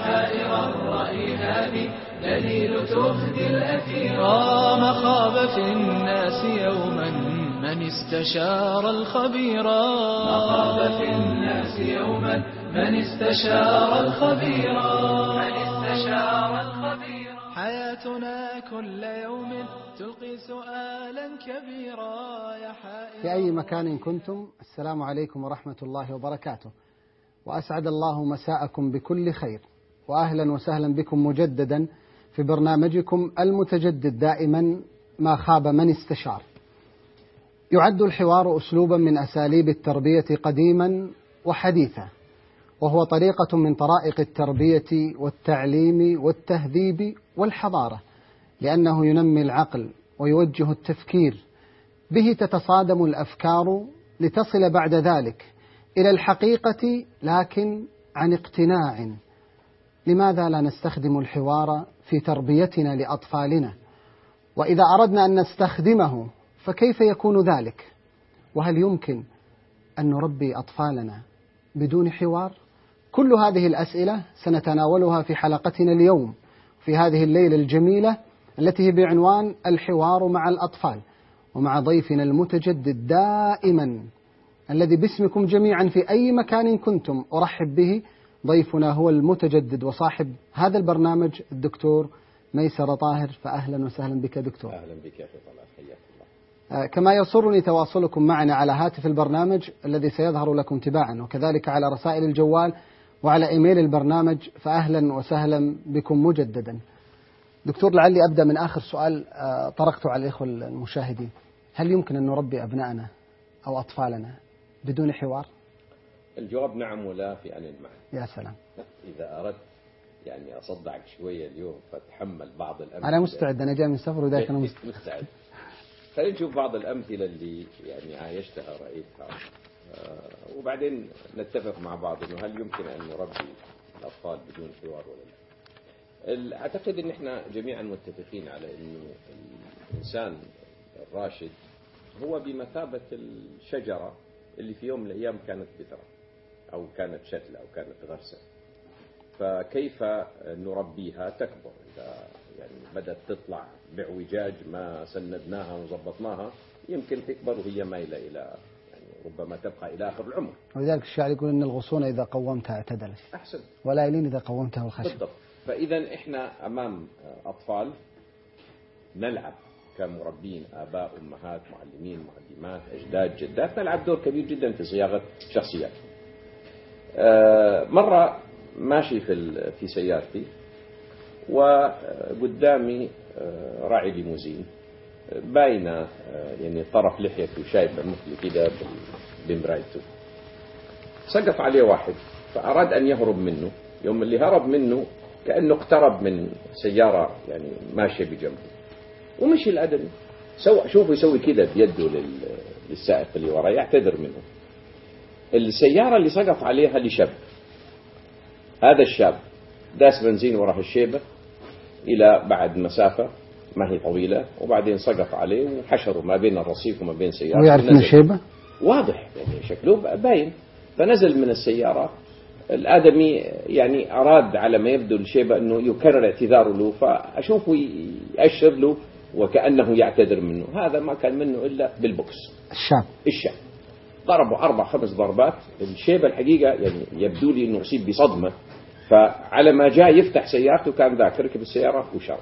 حائر الرأي هذه دليل تهدي الأثيرا. مخاب في الناس يوما من استشار الخبيرا. مخاب في الناس يوما من استشار الخبيرا. حياتنا كل يوم تلقي سؤالا كبيرا يا حائر. في أي مكان كنتم، السلام عليكم ورحمة الله وبركاته، وأسعد الله مساءكم بكل خير، وأهلا وسهلا بكم مجددا في برنامجكم المتجدد دائما ما خاب من استشار. يعد الحوار أسلوبا من أساليب التربية قديما وحديثا، وهو طريقة من طرائق التربية والتعليم والتهذيب والحضارة، لأنه ينمي العقل ويوجه التفكير، به تتصادم الأفكار لتصل بعد ذلك إلى الحقيقة لكن عن اقتناع. لماذا لا نستخدم الحوار في تربيتنا لأطفالنا؟ وإذا أردنا أن نستخدمه فكيف يكون ذلك؟ وهل يمكن أن نربي أطفالنا بدون حوار؟ كل هذه الأسئلة سنتناولها في حلقتنا اليوم في هذه الليلة الجميلة التي هي بعنوان الحوار مع الأطفال، ومع ضيفنا المتجدد دائما الذي باسمكم جميعا في أي مكان كنتم أرحب به. ضيفنا هو المتجدد وصاحب هذا البرنامج الدكتور ميسر طاهر. فأهلا وسهلا بك دكتور. أهلا بك يا أخي طلال، حياك الله. كما يسرني تواصلكم معنا على هاتف البرنامج الذي سيظهر لكم تباعا، وكذلك على رسائل الجوال وعلى إيميل البرنامج، فأهلا وسهلا بكم مجددا. دكتور، لعلي أبدأ من آخر سؤال طرقته على الإخوة المشاهدين. هل يمكن أن نربي أبنائنا أو أطفالنا بدون حوار؟ الجواب نعم ولا في آن المعنى. يا سلام. إذا أردت يعني أصدعك شوية اليوم فتحمل بعض الأمثلة. أنا مستعد، أنا جاي من سفر وذاك أنا مستعد. خلينا نشوف بعض الأمثلة اللي يعني عايشتها رأيتها، وبعدين نتفق مع بعض إنه هل يمكن أن نربي الأطفال بدون حوار ولا لا. أعتقد إن إحنا جميعا متفقين على إنه الإنسان الراشد هو بمثابة الشجرة اللي في يوم من الأيام كانت بذرة أو كانت شتلة أو كانت غرسة، فكيف نربيها تكبر؟ إذا يعني بدأت تطلع باعوجاج ما سندناها وظبطناها يمكن تكبر وهي مايلة إلى يعني ربما تبقى إلى آخر العمر. ولذلك الشاعر يقول إن الغصون إذا قومتها اعتدلت. أحسن. ولا يلين إذا قومتها الخشب. بالضبط. فإذا إحنا أمام أطفال نلعب كمربين، آباء، أمهات، معلمين، معلمات، أجداد، جدات، نلعب دور كبير جدا في صياغة شخصيات. مرة ماشي في سيارتي وقدامي راعي ليموزين باينة يعني طرف لحيته شايفة مثل كده بمرايته. سقف عليه واحد فأراد أن يهرب منه. يوم اللي هرب منه كأنه اقترب من سيارة يعني ماشية بجنبه ومشي الآدمي. شوفوا يسوي كده بيده للسائق اللي وراه يعتذر منه. السيارة اللي سقف عليها لشاب، هذا الشاب داس بنزين وراه الشيبة إلى بعد مسافة ما هي طويلة، وبعدين سقف عليه وحشره ما بين الرصيف وما بين سيارة. ويعرف من الشيبة؟ واضح يعني شكله باين. فنزل من السيارة. الآدمي يعني أراد على ما يبدو الشيبة أنه يكرر اعتذاره له، فأشوفه يأشر له وكأنه يعتذر منه. هذا ما كان منه إلا بالبوكس. الشاب ضربه 4-5 ضربات. الشيبة الحقيقة يعني يبدو لي أنه أصيب بصدمة، فعلى ما جاء يفتح سيارته كان ذاك ركب السيارة وشرد.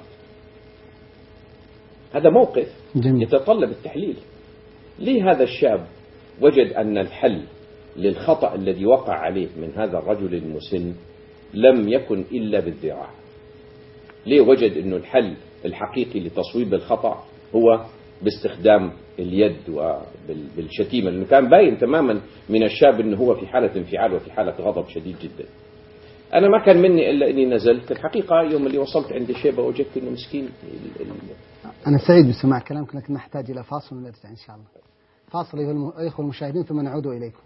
هذا موقف يتطلب التحليل. ليه هذا الشاب وجد أن الحل للخطأ الذي وقع عليه من هذا الرجل المسن لم يكن إلا بالذراع؟ ليه وجد أنه الحل الحقيقي لتصويب الخطأ هو باستخدام اليد وبالشتيمة؟ لأنه كان باين تماما من الشاب أنه هو في حالة انفعال وفي حالة غضب شديد جدا. أنا ما كان مني إلا أني نزلت. الحقيقة يوم اللي وصلت عند الشيبة وجدت أنه مسكين. أنا سعيد بسماع كلامك، لكن نحتاج إلى فاصل ونرجع إن شاء الله. فاصل أيها الأخوة المشاهدين ثم نعود إليكم.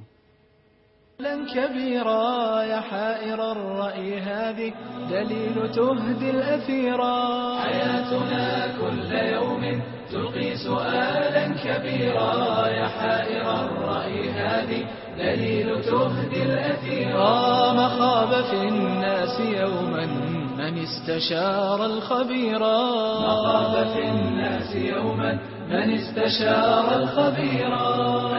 كبيرا يا حائر الرأي هذه دليل تهدي الأثيرا. حياتنا كل يوم تلقي سؤالا كبيرا يا حائر الرأي هذه دليل تهدي الأثيرا. مخاب في الناس الناس يوما من استشار الخبيرا مخاف في الناس يوما من استشار الخبيرا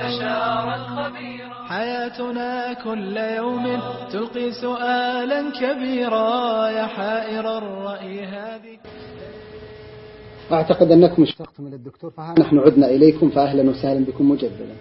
حياتنا كل يوم تلقي سؤالا كبيرا يا حائر الرأي هذه. أعتقد أنكم اشتقتم إلى الدكتور، فها نحن عدنا إليكم، فأهلا وسهلا بكم مجددا.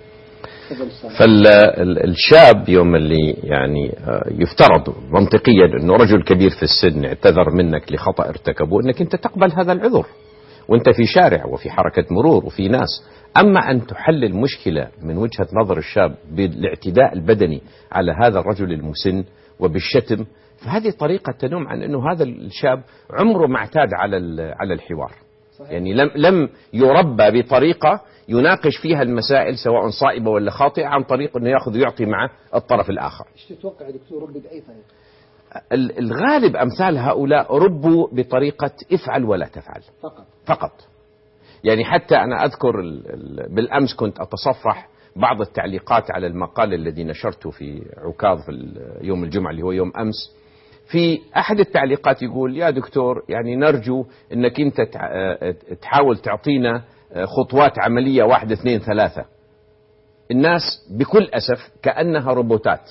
فالشاب يوم اللي يعني يفترض منطقيا أنه رجل كبير في السن اعتذر منك لخطأ ارتكبه، أنك أنت تقبل هذا العذر وأنت في شارع وفي حركة مرور وفي ناس. أما أن تحلل مشكلة من وجهة نظر الشاب بالاعتداء البدني على هذا الرجل المسن وبالشتم، فهذه طريقة تنم عن أنه هذا الشاب عمره ما اعتاد على الحوار. صحيح. يعني لم يربى بطريقة يناقش فيها المسائل سواء صائبة ولا خاطئة عن طريق أنه يأخذ ويعطي مع الطرف الآخر. ايش تتوقع دكتور ربي بأي طريقة؟ الغالب أمثال هؤلاء ربوا بطريقة افعل ولا تفعل فقط. يعني حتى أنا أذكر بالأمس كنت أتصفح بعض التعليقات على المقال الذي نشرته في عكاظ في يوم الجمعة اللي هو يوم أمس. في أحد التعليقات يقول: يا دكتور يعني نرجو أنك أنت تحاول تعطينا خطوات عملية 1 2 3. الناس بكل أسف كأنها روبوتات،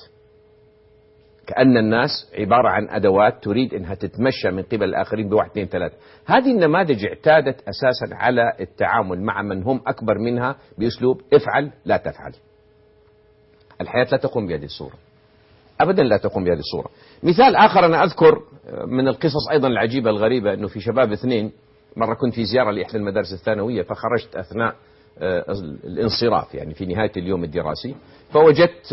كأن الناس عبارة عن أدوات تريد أنها تتمشى من قبل الآخرين ب1 2 3. هذه النماذج اعتادت أساسا على التعامل مع من هم أكبر منها بأسلوب افعل لا تفعل. الحياة لا تقوم بهذه الصورة أبدا، لا تقوم بهذه الصورة. مثال آخر أنا أذكر من القصص أيضا العجيبة الغريبة، أنه في شباب 2 مرة كنت في زيارة لإحدى المدارس الثانوية، فخرجت أثناء الانصراف يعني في نهاية اليوم الدراسي، فوجدت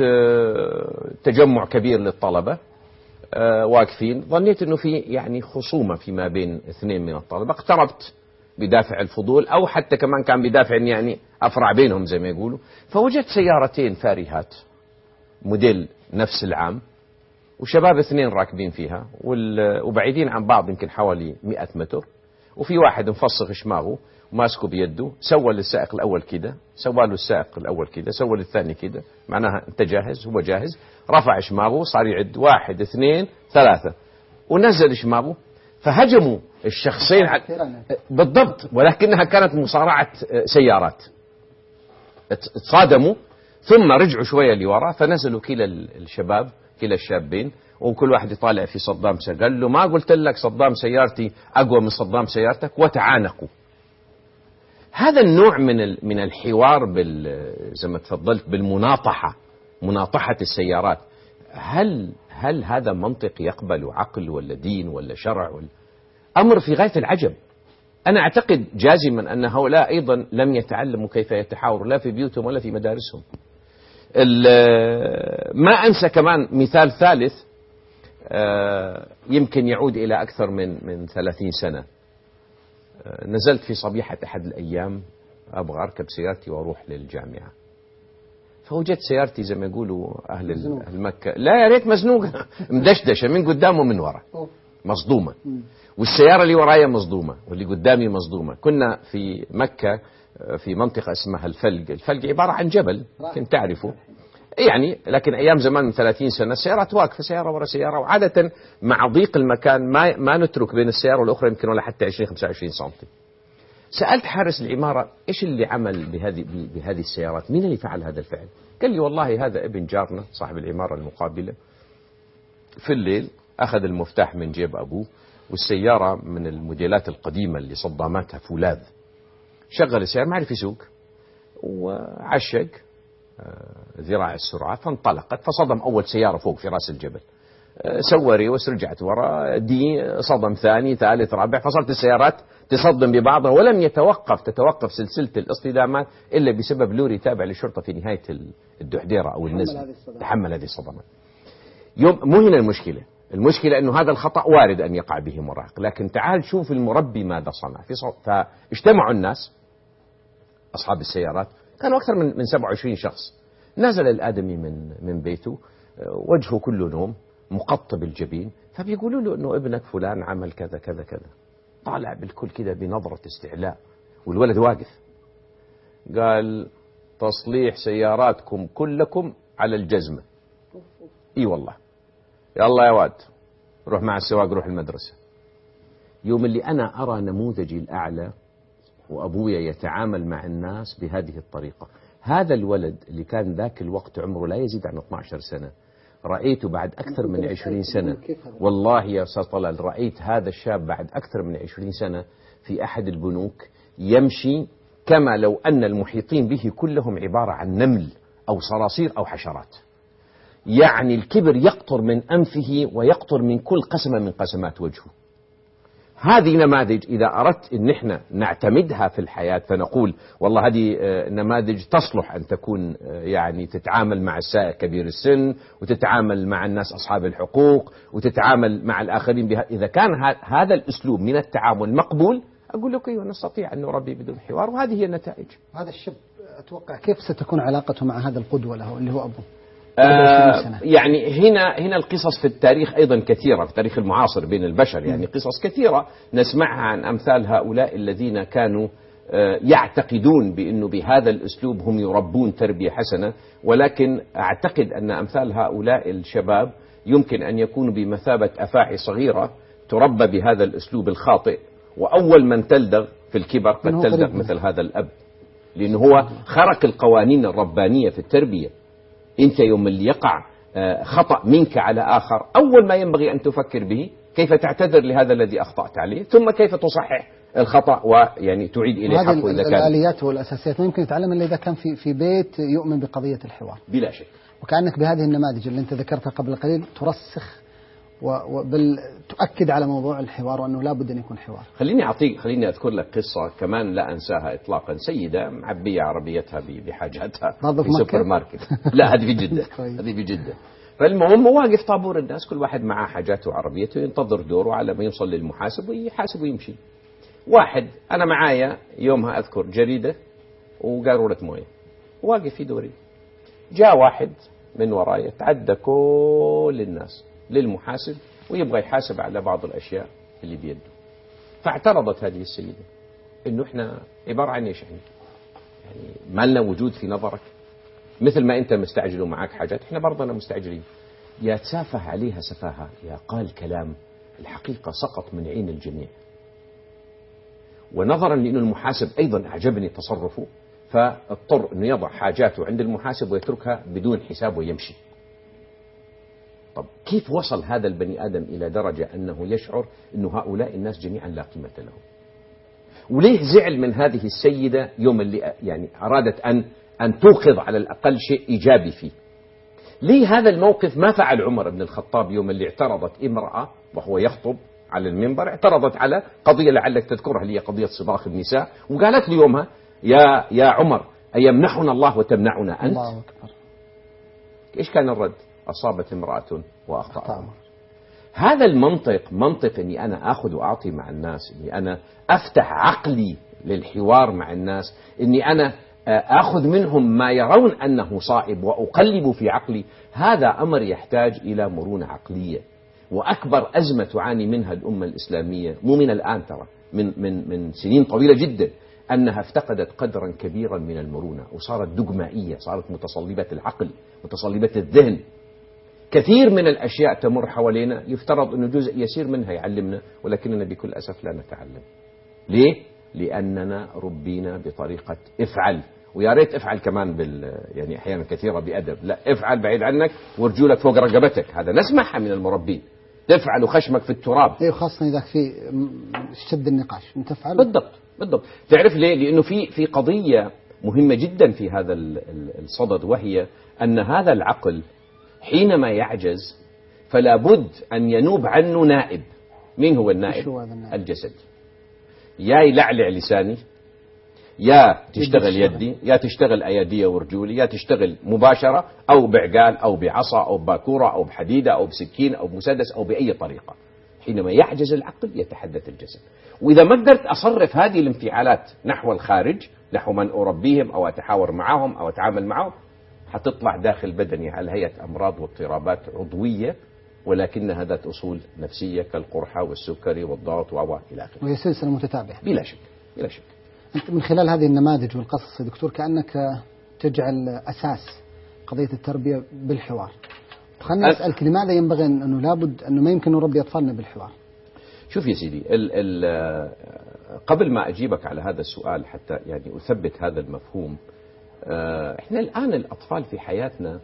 تجمع كبير للطلبة واقفين. ظنيت أنه في يعني خصومة فيما بين 2 من الطلبة. اقتربت بدافع الفضول أو حتى كمان كان بدافع يعني أفرع بينهم زي ما يقولوا، فوجدت سيارتين فارهات موديل نفس العام، وشباب 2 راكبين فيها وبعيدين عن بعض يمكن حوالي 100 متر، وفي واحد مفصخ شماغه وماسكه بيده، سوى للسائق الأول كده، سوى له السائق الأول كده، سوى للثاني كده، معناها أنت جاهز، هو جاهز، رفع شماغه صار يعد 1 2 3 ونزل شماغه، فهجموا الشخصين بالضبط، ولكنها كانت مصارعة سيارات. تصادموا ثم رجعوا شوية لورا، فنزلوا كلا الشابين وكل واحد يطالع في صدام قال له: ما قلت لك صدام سيارتي أقوى من صدام سيارتك؟ وتعانقوا. هذا النوع من الحوار زي ما تفضلت بالمناطحة، مناطحة السيارات، هل هذا منطق يقبل عقل ولا دين ولا شرع ولا أمر في غاية العجب؟ أنا أعتقد جازما أن هؤلاء أيضا لم يتعلموا كيف يتحاوروا لا في بيوتهم ولا في مدارسهم. ما أنسى كمان مثال ثالث يمكن يعود إلى أكثر من 30 سنة. نزلت في صبيحة أحد الأيام أبغى أركب سيارتي وأروح للجامعة، فوجدت سيارتي زي ما يقولوا أهل مكة، لا يا ريت مزنوقة، مدشدشة من قدام ومن وراء، مصدومة، والسيارة اللي ورايا مصدومة واللي قدامي مصدومة. كنا في مكة في منطقة اسمها الفلق عبارة عن جبل كنت تعرفه يعني، لكن أيام زمان من 30 سنة السيارات واقفة سيارة ورا سيارة، وعادة مع ضيق المكان ما نترك بين السيارة والأخرى يمكن ولا حتى 20-25 سنتي. سألت حارس العمارة: إيش اللي عمل بهذه السيارات؟ مين اللي فعل هذا الفعل؟ قال لي: والله هذا ابن جارنا صاحب العمارة المقابلة، في الليل أخذ المفتاح من جيب أبوه، والسيارة من الموديلات القديمة اللي صداماتها فولاذ، شغل السيارة ما عرف يسوق وعشق ذراع السرعة فانطلقت، فصدم أول سيارة فوق في رأس الجبل، سوى ريوس، رجعت وراء، صدم ثاني ثالث رابع، فصارت السيارات تصدم ببعضها، ولم تتوقف سلسلة الاصطدامات إلا بسبب لوري تابع للشرطة في نهاية الدحديرة أو النزل تحمل هذه الصدمات. مو هنا المشكلة أنه هذا الخطأ وارد أن يقع به مراهق، لكن تعال شوف المربي ماذا صنع. فاجتمعوا الناس أصحاب السيارات، كانوا أكثر من 27 شخص. نزل الآدمي من بيته وجهه كله نوم مقطب الجبين، فبيقولوا له أنه ابنك فلان عمل كذا كذا كذا. طالع بالكل كذا بنظرة استعلاء، والولد واقف. قال: تصليح سياراتكم كلكم على الجزمة. اي والله، يلا يا واد روح مع السواق، روح المدرسة. يوم اللي أنا أرى نموذجي الأعلى وأبويا يتعامل مع الناس بهذه الطريقة، هذا الولد اللي كان ذاك الوقت عمره لا يزيد عن 12 سنة، رأيته بعد أكثر من 20 سنة، والله يا أستاذ طلال رأيت هذا الشاب بعد أكثر من 20 سنة في أحد البنوك يمشي كما لو أن المحيطين به كلهم عبارة عن نمل أو صراصير أو حشرات. يعني الكبر يقطر من أنفه ويقطر من كل قسمة من قسمات وجهه. هذه نماذج إذا أردت أن احنا نعتمدها في الحياة فنقول والله هذه نماذج تصلح أن تكون يعني تتعامل مع السائق كبير السن، وتتعامل مع الناس أصحاب الحقوق، وتتعامل مع الآخرين بها. إذا كان هذا الأسلوب من التعامل مقبول، أقول لك أيوة نستطيع أن نربي بدون حوار، وهذه هي النتائج. هذا الشاب أتوقع كيف ستكون علاقته مع هذا القدوة له اللي هو أبوه؟ يعني هنا القصص في التاريخ أيضا كثيرة، في التاريخ المعاصر بين البشر يعني قصص كثيرة نسمعها عن أمثال هؤلاء الذين كانوا يعتقدون بأنه بهذا الأسلوب هم يربون تربية حسنة، ولكن أعتقد أن أمثال هؤلاء الشباب يمكن أن يكونوا بمثابة أفاعي صغيرة تربى بهذا الأسلوب الخاطئ، وأول من تلدغ في الكبر قد تلدغ مثل هذا الأب، لأنه هو خرق القوانين الربانية في التربية. أنت يوم اللي يقع خطأ منك على آخر، أول ما ينبغي أن تفكر به كيف تعتذر لهذا الذي أخطأت عليه، ثم كيف تصحح الخطأ ويعني تعيد إليه حقه. إذا كان الآليات والأساسيات ما يمكن يتعلم إلا إذا كان في بيت يؤمن بقضية الحوار بلا شك. وكأنك بهذه النماذج اللي أنت ذكرتها قبل قليل ترسخ وبل تؤكد على موضوع الحوار وأنه لا بد أن يكون حوار. خليني أذكر لك قصة كمان لا أنساها إطلاقا. سيدة معبية عربيتها بحاجاتها في سوبر ماركت. لا هذه في جدة. فالمهم واقف طابور الناس كل واحد معاه حاجاته وعربيته ينتظر دوره على ما يوصل للمحاسب ويحاسب ويمشي. واحد أنا معايا يومها أذكر جريدة وقارورة موية واقف في دوري، جاء واحد من ورايا تعدى كل الناس للمحاسب ويبغى يحاسب على بعض الأشياء اللي بيده. فاعترضت هذه السيدة إنه إحنا عبارة عن إيش يعني ما لنا وجود في نظرك، مثل ما أنت مستعجل ومعك حاجات إحنا برضنا مستعجلين. يا تسافه عليها سفاهة، يا قال كلام الحقيقة سقط من عين الجميع. ونظرا لأن المحاسب أيضا أعجبني تصرفه، فاضطر أنه يضع حاجاته عند المحاسب ويتركها بدون حساب ويمشي. طب كيف وصل هذا البني آدم إلى درجة أنه يشعر أن هؤلاء الناس جميعا لا قيمة لهم؟ وليه زعل من هذه السيدة يوم اللي يعني أرادت أن توقظ على الأقل شيء إيجابي فيه؟ ليه هذا الموقف ما فعل عمر بن الخطاب يوم اللي اعترضت امرأة وهو يخطب على المنبر، اعترضت على قضية لعلك تذكرها اللي هي قضية صباخ النساء، وقالت له يومها يا عمر أيمنحنا الله وتمنعنا أنت؟ الله أكبر. إيش كان الرد؟ أصابت امرأة وأخطأ عمر. هذا المنطق منطق أني أنا أخذ وأعطي مع الناس، أني أنا أفتح عقلي للحوار مع الناس، أني أنا أخذ منهم ما يرون أنه صائب وأقلب في عقلي. هذا أمر يحتاج إلى مرونة عقلية. وأكبر أزمة تعاني منها الأمة الإسلامية مو من الآن، ترى من سنين طويلة جدا، أنها افتقدت قدرا كبيرا من المرونة وصارت دجمائية، صارت متصلبة العقل متصلبة الذهن. كثير من الأشياء تمر حوالينا يفترض أنه جزء يسير منها يعلمنا، ولكننا بكل أسف لا نتعلم. ليه؟ لأننا ربينا بطريقة افعل، ويا ريت افعل كمان يعني أحيانا كثيرة بأدب، لا افعل بعيد عنك ورجولك فوق رقبتك. هذا نسمعها من المربين، تفعل خشمك في التراب. ايوه خاصة إذا في شد النقاش أنت تفعل. بالضبط. تعرف ليه؟ لأنه في قضية مهمة جدا في هذا الصدد، وهي أن هذا العقل حينما يعجز فلا بد أن ينوب عنه نائب. مين هو النائب؟ الجسد. يا يلعلع لساني، يا تشتغل يدي، يا تشتغل أيدية ورجولي، يا تشتغل مباشرة أو بعقال أو بعصا أو باكورة أو بحديدة أو بسكين أو بمسدس أو بأي طريقة. حينما يعجز العقل يتحدث الجسد. وإذا ما قدرت أصرف هذه الانفعالات نحو الخارج، نحو من أربيهم أو أتحاور معهم أو أتعامل معهم، حتطلع داخل بدني على هيئة أمراض واضطرابات عضوية، ولكنها ذات أصول نفسية كالقرحة والسكري والضغط إلى آخره. وهي سلسلة متتابعة. بلا شك. أنت من خلال هذه النماذج والقصص يا دكتور كأنك تجعل أساس قضية التربية بالحوار، خلينا نسألك لماذا ينبغي أنه لابد أنه ما يمكن نربي أطفالنا بالحوار؟ شوف يا سيدي، قبل ما أجيبك على هذا السؤال حتى يعني أثبت هذا المفهوم، إحنا الآن الأطفال في حياتنا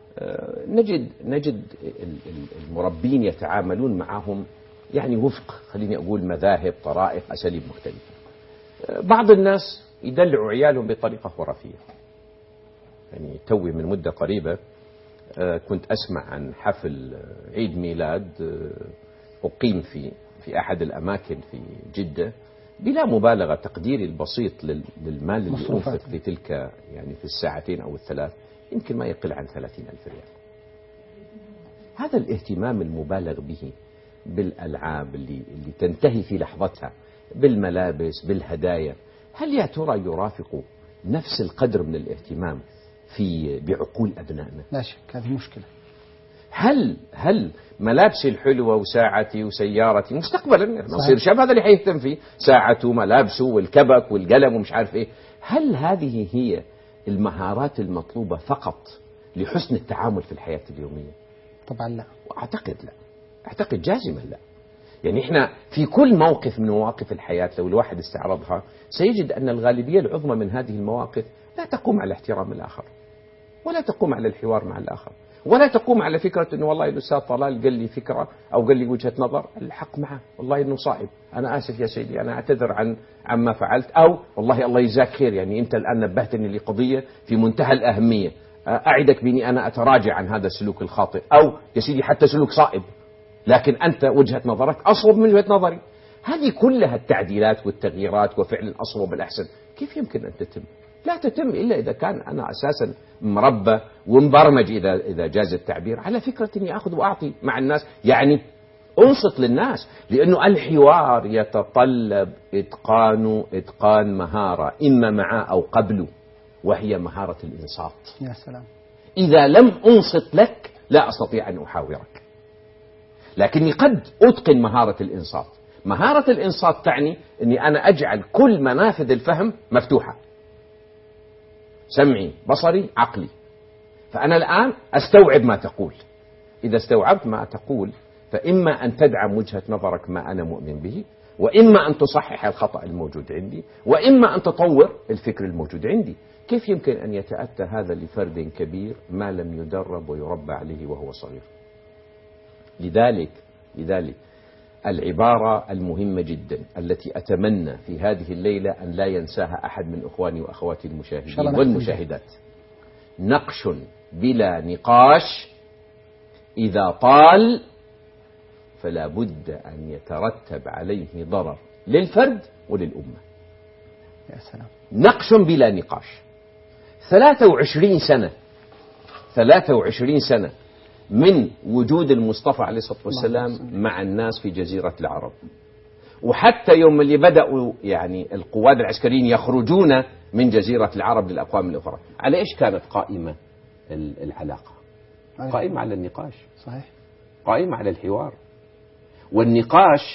نجد المربين يتعاملون معهم يعني وفق، خليني أقول، مذاهب، طرائق، أساليب مختلفة. بعض الناس يدلعوا عيالهم بطريقة خرافية. يعني توي من مدة قريبة كنت أسمع عن حفل عيد ميلاد أقيم في أحد الأماكن في جدة، بلا مبالغة تقديري البسيط للمال اللي أنفق في تلك يعني في الساعتين أو الثلاث يمكن ما يقل عن 30,000 ريال. هذا الاهتمام المبالغ به بالألعاب اللي تنتهي في لحظتها، بالملابس، بالهدايا، هل يا ترى يرافق نفس القدر من الاهتمام بعقول أبنائنا؟ لا شك هذه مشكلة. هل ملابسي الحلوة وساعتي وسيارتي مستقبلا نصير شاب هذا اللي حيهتم فيه، ساعته وملابسه والكبك والقلم ومش عارف ايه، هل هذه هي المهارات المطلوبة فقط لحسن التعامل في الحياة اليومية؟ طبعا لا. أعتقد لا، أعتقد جازما لا. يعني إحنا في كل موقف من مواقف الحياة لو الواحد استعرضها سيجد أن الغالبية العظمى من هذه المواقف لا تقوم على احترام الآخر، ولا تقوم على الحوار مع الآخر، ولا تقوم على فكرة أنه والله الأستاذ طلال قال لي فكرة أو قال لي وجهة نظر الحق معه، والله أنه صائب، أنا آسف يا سيدي، أنا أعتذر عن ما فعلت، أو والله الله يجزاك خير، يعني أنت الآن نبهتني لقضية في منتهى الأهمية، أعدك بني أنا أتراجع عن هذا السلوك الخاطئ، أو يا سيدي حتى سلوك صائب لكن أنت وجهة نظرك أصوب من وجهة نظري. هذه كلها التعديلات والتغييرات وفعل الأصوب بالأحسن كيف يمكن أن تتم؟ لا تتم إلا إذا كان أنا أساسا مربى ومبرمج، إذا جاز التعبير، على فكرة أني أخذ وأعطي مع الناس، يعني أنصت للناس، لأنه الحوار يتطلب إتقان مهارة إما معه أو قبله، وهي مهارة الإنصات. يا سلام. إذا لم أنصت لك لا أستطيع أن أحاورك، لكني قد أتقن مهارة الإنصات. مهارة الإنصات تعني أني أنا أجعل كل منافذ الفهم مفتوحة، سمعي، بصري، عقلي، فأنا الآن أستوعب ما تقول. إذا استوعبت ما تقول فإما أن تدعم وجهة نظرك ما أنا مؤمن به، وإما أن تصحح الخطأ الموجود عندي، وإما أن تطور الفكر الموجود عندي. كيف يمكن أن يتأتى هذا لفرد كبير ما لم يدرب ويربى عليه وهو صغير؟ لذلك العبارة المهمة جدا التي أتمنى في هذه الليلة أن لا ينساها أحد من إخواني وأخواتي المشاهدين والمشاهدات: نقش بلا نقاش إذا طال فلا بد أن يترتب عليه ضرر للفرد وللأمة. يا سلام. نقش بلا نقاش. 23 سنة من وجود المصطفى عليه الصلاة والسلام مع الناس في جزيرة العرب، وحتى يوم اللي بدأوا يعني القواد العسكريين يخرجون من جزيرة العرب للأقوام الأخرى، على إيش كانت قائمة العلاقة؟ قائمة على النقاش. صحيح. قائمة على الحوار. والنقاش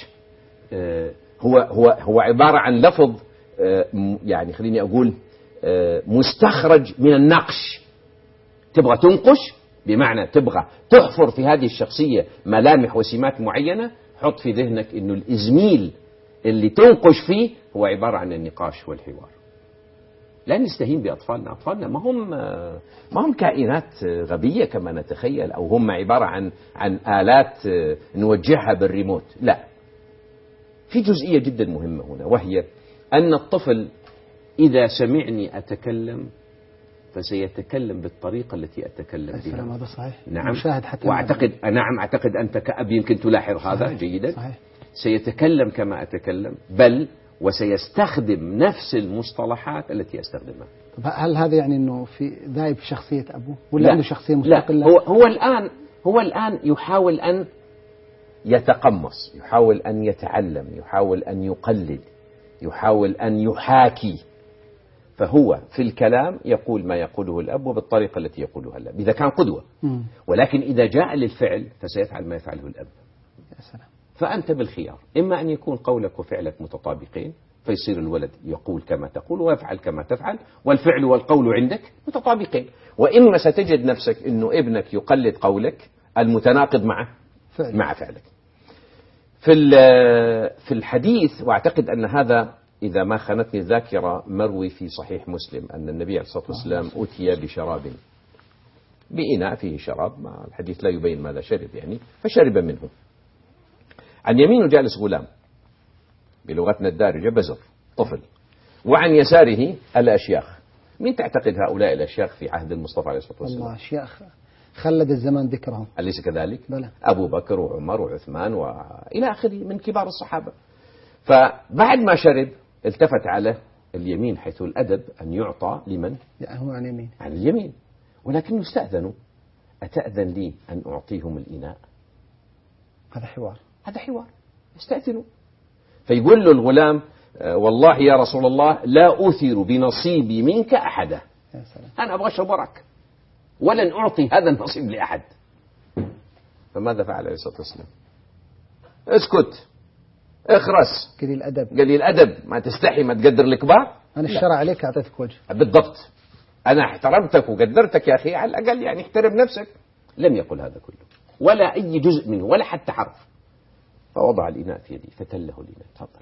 هو عبارة عن لفظ يعني خليني أقول مستخرج من النقش. تبغى تنقش بمعنى تبغى تحفر في هذه الشخصية ملامح وسمات معينة، حط في ذهنك إنه الإزميل اللي تنقش فيه هو عبارة عن النقاش والحوار. لا نستهين بأطفالنا. أطفالنا ما هم كائنات غبية كما نتخيل، أو هم عبارة عن آلات نوجهها بالريموت. لا، في جزئية جدا مهمة هنا، وهي أن الطفل إذا سمعني أتكلم فسيتكلم بالطريقة التي أتكلم بها. هذا صحيح. نعم. حتى أعتقد أنت كأب يمكن تلاحظ هذا. صحيح. جيدا. صحيح. سيتكلم كما أتكلم، بل وسيستخدم نفس المصطلحات التي أستخدمها. هل هذا يعني أنه في ذايب شخصية أبوه ولا عنده شخصية مستقلة؟ لا، هو الآن يحاول أن يتقمص، يحاول أن يتعلم، يحاول أن يقلد، يحاول أن يحاكي. فهو في الكلام يقول ما يقوله الأب وبالطريقة التي يقولها الأب إذا كان قدوة، ولكن إذا جاء للفعل فسيفعل ما يفعله الأب. يا سلام. فأنت بالخيار، إما أن يكون قولك وفعلك متطابقين فيصير الولد يقول كما تقول ويفعل كما تفعل، والفعل والقول عندك متطابقين، وإما ستجد نفسك أنه ابنك يقلد قولك المتناقض مع فعلك. في الحديث، وأعتقد أن هذا إذا ما خانتني الذاكرة مروي في صحيح مسلم، أن النبي عليه الصلاة والسلام أتي بشراب، بإناء فيه شراب، مع الحديث لا يبين ماذا شرب يعني، فشرب منه. عن يمينه جالس غلام، بلغتنا الدارجة بزر، طفل، وعن يساره الأشياخ. مين تعتقد هؤلاء الأشياخ في عهد المصطفى عليه الصلاة والسلام؟ الله، أشياخ خلد الزمان ذكرهم، أليس كذلك؟ بلى. أبو بكر وعمر وعثمان وإلى آخره من كبار الصحابة. فبعد ما شرب التفت على اليمين، حيث الأدب أن يعطى لمن؟ يعني هو عن يمين، عن اليمين، ولكنه استأذنوا: أتأذن لي أن أعطيهم الإناء؟ هذا حوار، استأذنوا. فيقول له الغلام: والله يا رسول الله لا أثر بنصيبي منك أحدا، يا سلام. أنا أبغى أشرب وراك ولن أعطي هذا النصيب لأحد. فماذا فعل عليه الصلاة والسلام؟ اسكت، اخرس، قليل الأدب، ما تستحي، ما تقدر الكبار. أنا الشرع عليك أعطيتك وجه. بالضبط، أنا احترمتك وقدرتك يا أخي، على الأقل يعني احترم نفسك. لم يقل هذا كله ولا أي جزء منه ولا حتى حرف. فوضع الإناء في يدي فتله الإناء: تفضل.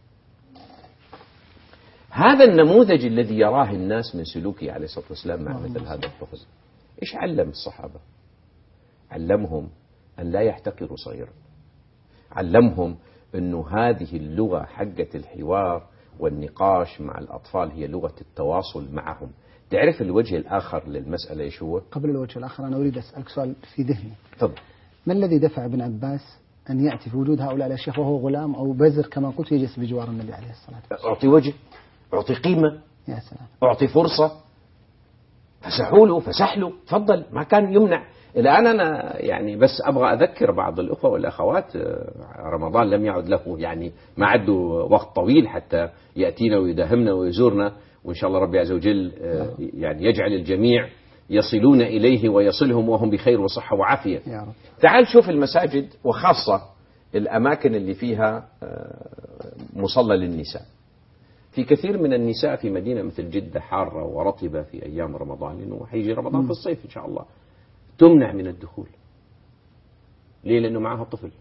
هذا النموذج الذي يراه الناس من سلوكه عليه الصلاة والسلام مع مثل هذا الطفل، إيش علم الصحابة؟ علمهم أن لا يحتقروا صغيرا، علمهم أنه هذه اللغة حقة الحوار والنقاش مع الأطفال هي لغة التواصل معهم. تعرف الوجه الآخر للمسألة إيش هو؟ قبل الوجه الآخر أنا أريد أسألك سؤال في ذهني. تفضل. ما الذي دفع ابن عباس أن يأتي في وجود هؤلاء الأشياخ وهو غلام أو بزر كما قلت يجلس بجوار النبي عليه الصلاة والسلام؟ أعطي وجه، أعطي قيمة، يا سلام، أعطي فرصة. فسحوا له، فسح له، تفضل، ما كان يمنع. الآن أنا يعني بس أبغى أذكر بعض الأخوة والأخوات، رمضان لم يعد له يعني ما عده وقت طويل حتى يأتينا ويداهمنا ويزورنا، وإن شاء الله ربي عز وجل يعني يجعل الجميع يصلون إليه ويصلهم وهم بخير وصحة وعافية. يا رب. تعال شوف المساجد، وخاصة الأماكن اللي فيها مصلى للنساء. في كثير من النساء في مدينة مثل جدة حارة ورطبة في أيام رمضان، لأنه حيجي رمضان في الصيف إن شاء الله، تمنع من الدخول. ليه؟ لأنه معها طفل.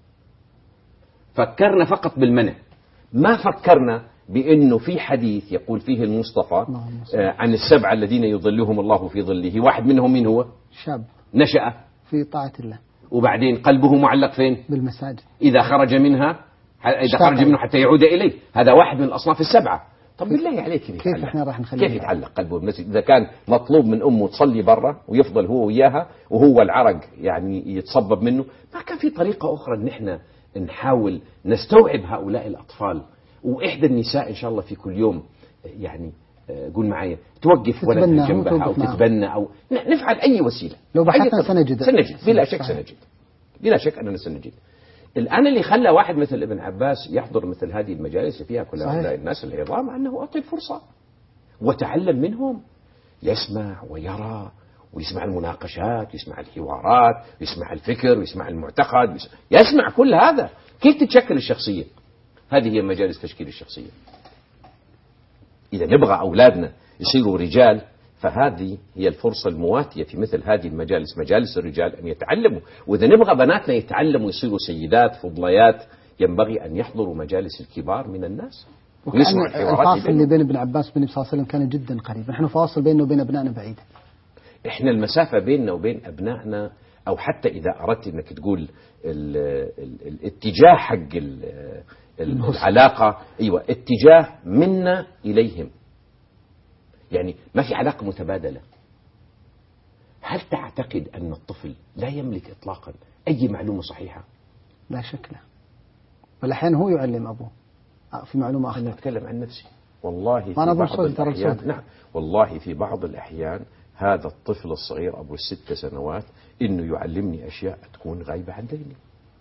فكرنا فقط بالمنع، ما فكرنا بأنه في حديث يقول فيه المصطفى عن السبعة الذين يظلهم الله في ظله، واحد منهم من هو؟ شاب نشأ في طاعة الله، وبعدين قلبه معلق فين؟ بالمساجد. إذا خرج منه حتى يعود إليه. هذا واحد من الأصناف السبعة. طب بالله عليك كيف احنا راح نخليه؟ كيف يتعلق قلبه بالمسجد إذا كان مطلوب من أمه تصلي برا ويفضل هو وياها وهو العرق يعني يتصبب منه؟ ما كان في طريقة أخرى أن احنا نحاول نستوعب هؤلاء الأطفال؟ وإحدى النساء إن شاء الله في كل يوم يعني قول معايا توقف ولدها جنبها أو تتبنى أو نفعل أي وسيلة. لو بحثنا سنجد بلا شك سنجد، بلا شك أننا سنجد. الآن اللي خلى واحد مثل ابن عباس يحضر مثل هذه المجالس فيها كل هؤلاء الناس العظام أنه أعطي الفرصة وتعلم منهم، يسمع ويرى ويسمع المناقشات، يسمع الحوارات، يسمع الفكر، ويسمع المعتقد، يسمع كل هذا. كيف تتشكل الشخصية؟ هذه هي مجالس تشكيل الشخصية. إذا نبغى أولادنا يصيروا رجال، فهذه هي الفرصة المواتية في مثل هذه المجالس، مجالس الرجال، أن يتعلموا. وإذا نبغى بناتنا يتعلموا يصيروا سيدات فضليات، ينبغي أن يحضروا مجالس الكبار من الناس. وكأن الفاصل اللي بين ابن عباس وبين النبي صلى الله عليه وسلم كان جدا قريب. نحن فاصل بيننا وبين أبنائنا بعيدة. إحنا المسافة بيننا وبين أبنائنا، أو حتى إذا أردت أنك تقول الاتجاه حق العلاقة، أيوة، اتجاه منا إليهم، يعني ما في علاقة متبادلة. هل تعتقد أن الطفل لا يملك إطلاقا أي معلومة صحيحة؟ لا شك لا، والأحيان هو يعلم أبوه في معلومة أخرى. أنا أتكلم عن نفسي والله في أنا بعض الأحيان، نعم والله في بعض الأحيان هذا الطفل الصغير أبو 6 سنوات إنه يعلمني أشياء تكون غايبة عن ذهني.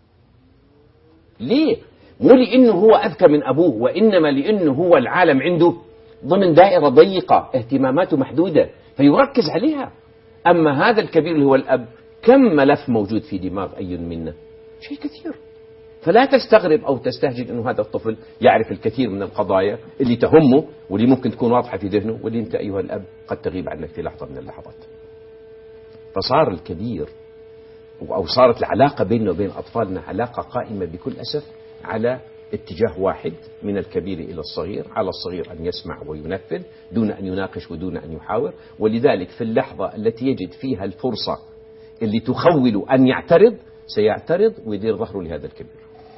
ليه؟ مو لأنه هو أذكى من أبوه، وإنما لأنه هو العالم عنده ضمن دائرة ضيقة، اهتماماته محدودة فيركز عليها. أما هذا الكبير اللي هو الأب، كم ملف موجود في دماغ أي منا؟ شيء كثير. فلا تستغرب أو تستهجن أنه هذا الطفل يعرف الكثير من القضايا اللي تهمه واللي ممكن تكون واضحة في ذهنه، واللي أنت أيها الأب قد تغيب عنك في لحظة من اللحظات. فصار الكبير أو صارت العلاقة بيننا وبين أطفالنا علاقة قائمة بكل أسف على اتجاه واحد من الكبير إلى الصغير، على الصغير أن يسمع وينفذ دون أن يناقش ودون أن يحاور. ولذلك في اللحظة التي يجد فيها الفرصة اللي تخول أن يعترض سيعترض ويدير ظهره لهذا الكبير.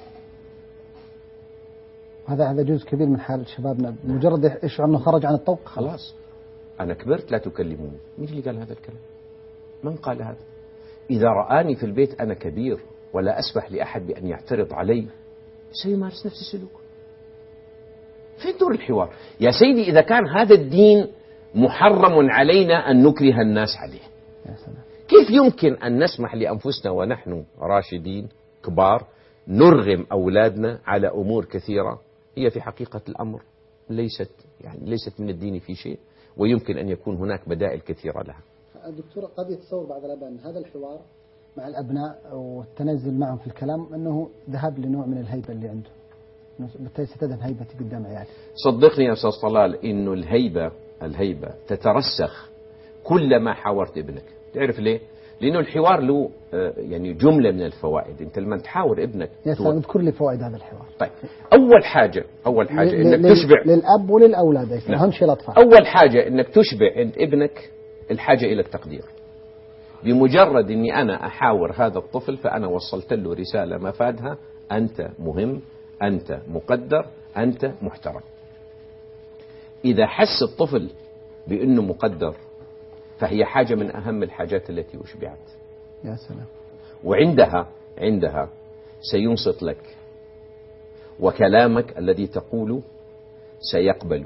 هذا جزء كبير من حال شبابنا، مجرد يشعر أنه خرج عن الطوق خلاص أنا كبرت لا تكلموني. مين اللي قال هذا الكلام؟ من قال هذا؟ إذا رآني في البيت أنا كبير ولا أسمح لأحد بأن يعترض علي سيمارس نفس السلوك. فين دور الحوار؟ يا سيدي إذا كان هذا الدين محرم علينا أن نكره الناس عليه، يا سلام. كيف يمكن أن نسمح لأنفسنا ونحن راشدين كبار نرغم أولادنا على أمور كثيرة هي في حقيقة الأمر ليست من الدين في شيء، ويمكن أن يكون هناك بدائل كثيرة لها. دكتور، قد يتصور بعض الآباء أن هذا الحوار مع الأبناء والتنزل معهم في الكلام أنه ذهاب لنوع من الهيبة اللي عنده، بالتالي ستذهب هيبتي قدام عيالي. صدقني يا أستاذ طلال إنه الهيبة تترسخ كلما حاورت ابنك. تعرف ليه؟ لأنه الحوار له يعني جملة من الفوائد. أنت لما تحاور ابنك يا سلام، اذكر لي فوائد هذا الحوار. طيب أول حاجة إنك تشبع للأب وللأولاد، أهم شيء الأطفال. أول حاجة إنك تشبع عند ابنك الحاجة إلى التقدير. بمجرد أني أنا أحاور هذا الطفل فأنا وصلت له رسالة مفادها أنت مهم، أنت مقدر، أنت محترم. إذا حس الطفل بأنه مقدر فهي حاجة من أهم الحاجات التي أشبعت. يا سلام. وعندها سينصت لك، وكلامك الذي تقوله سيقبل،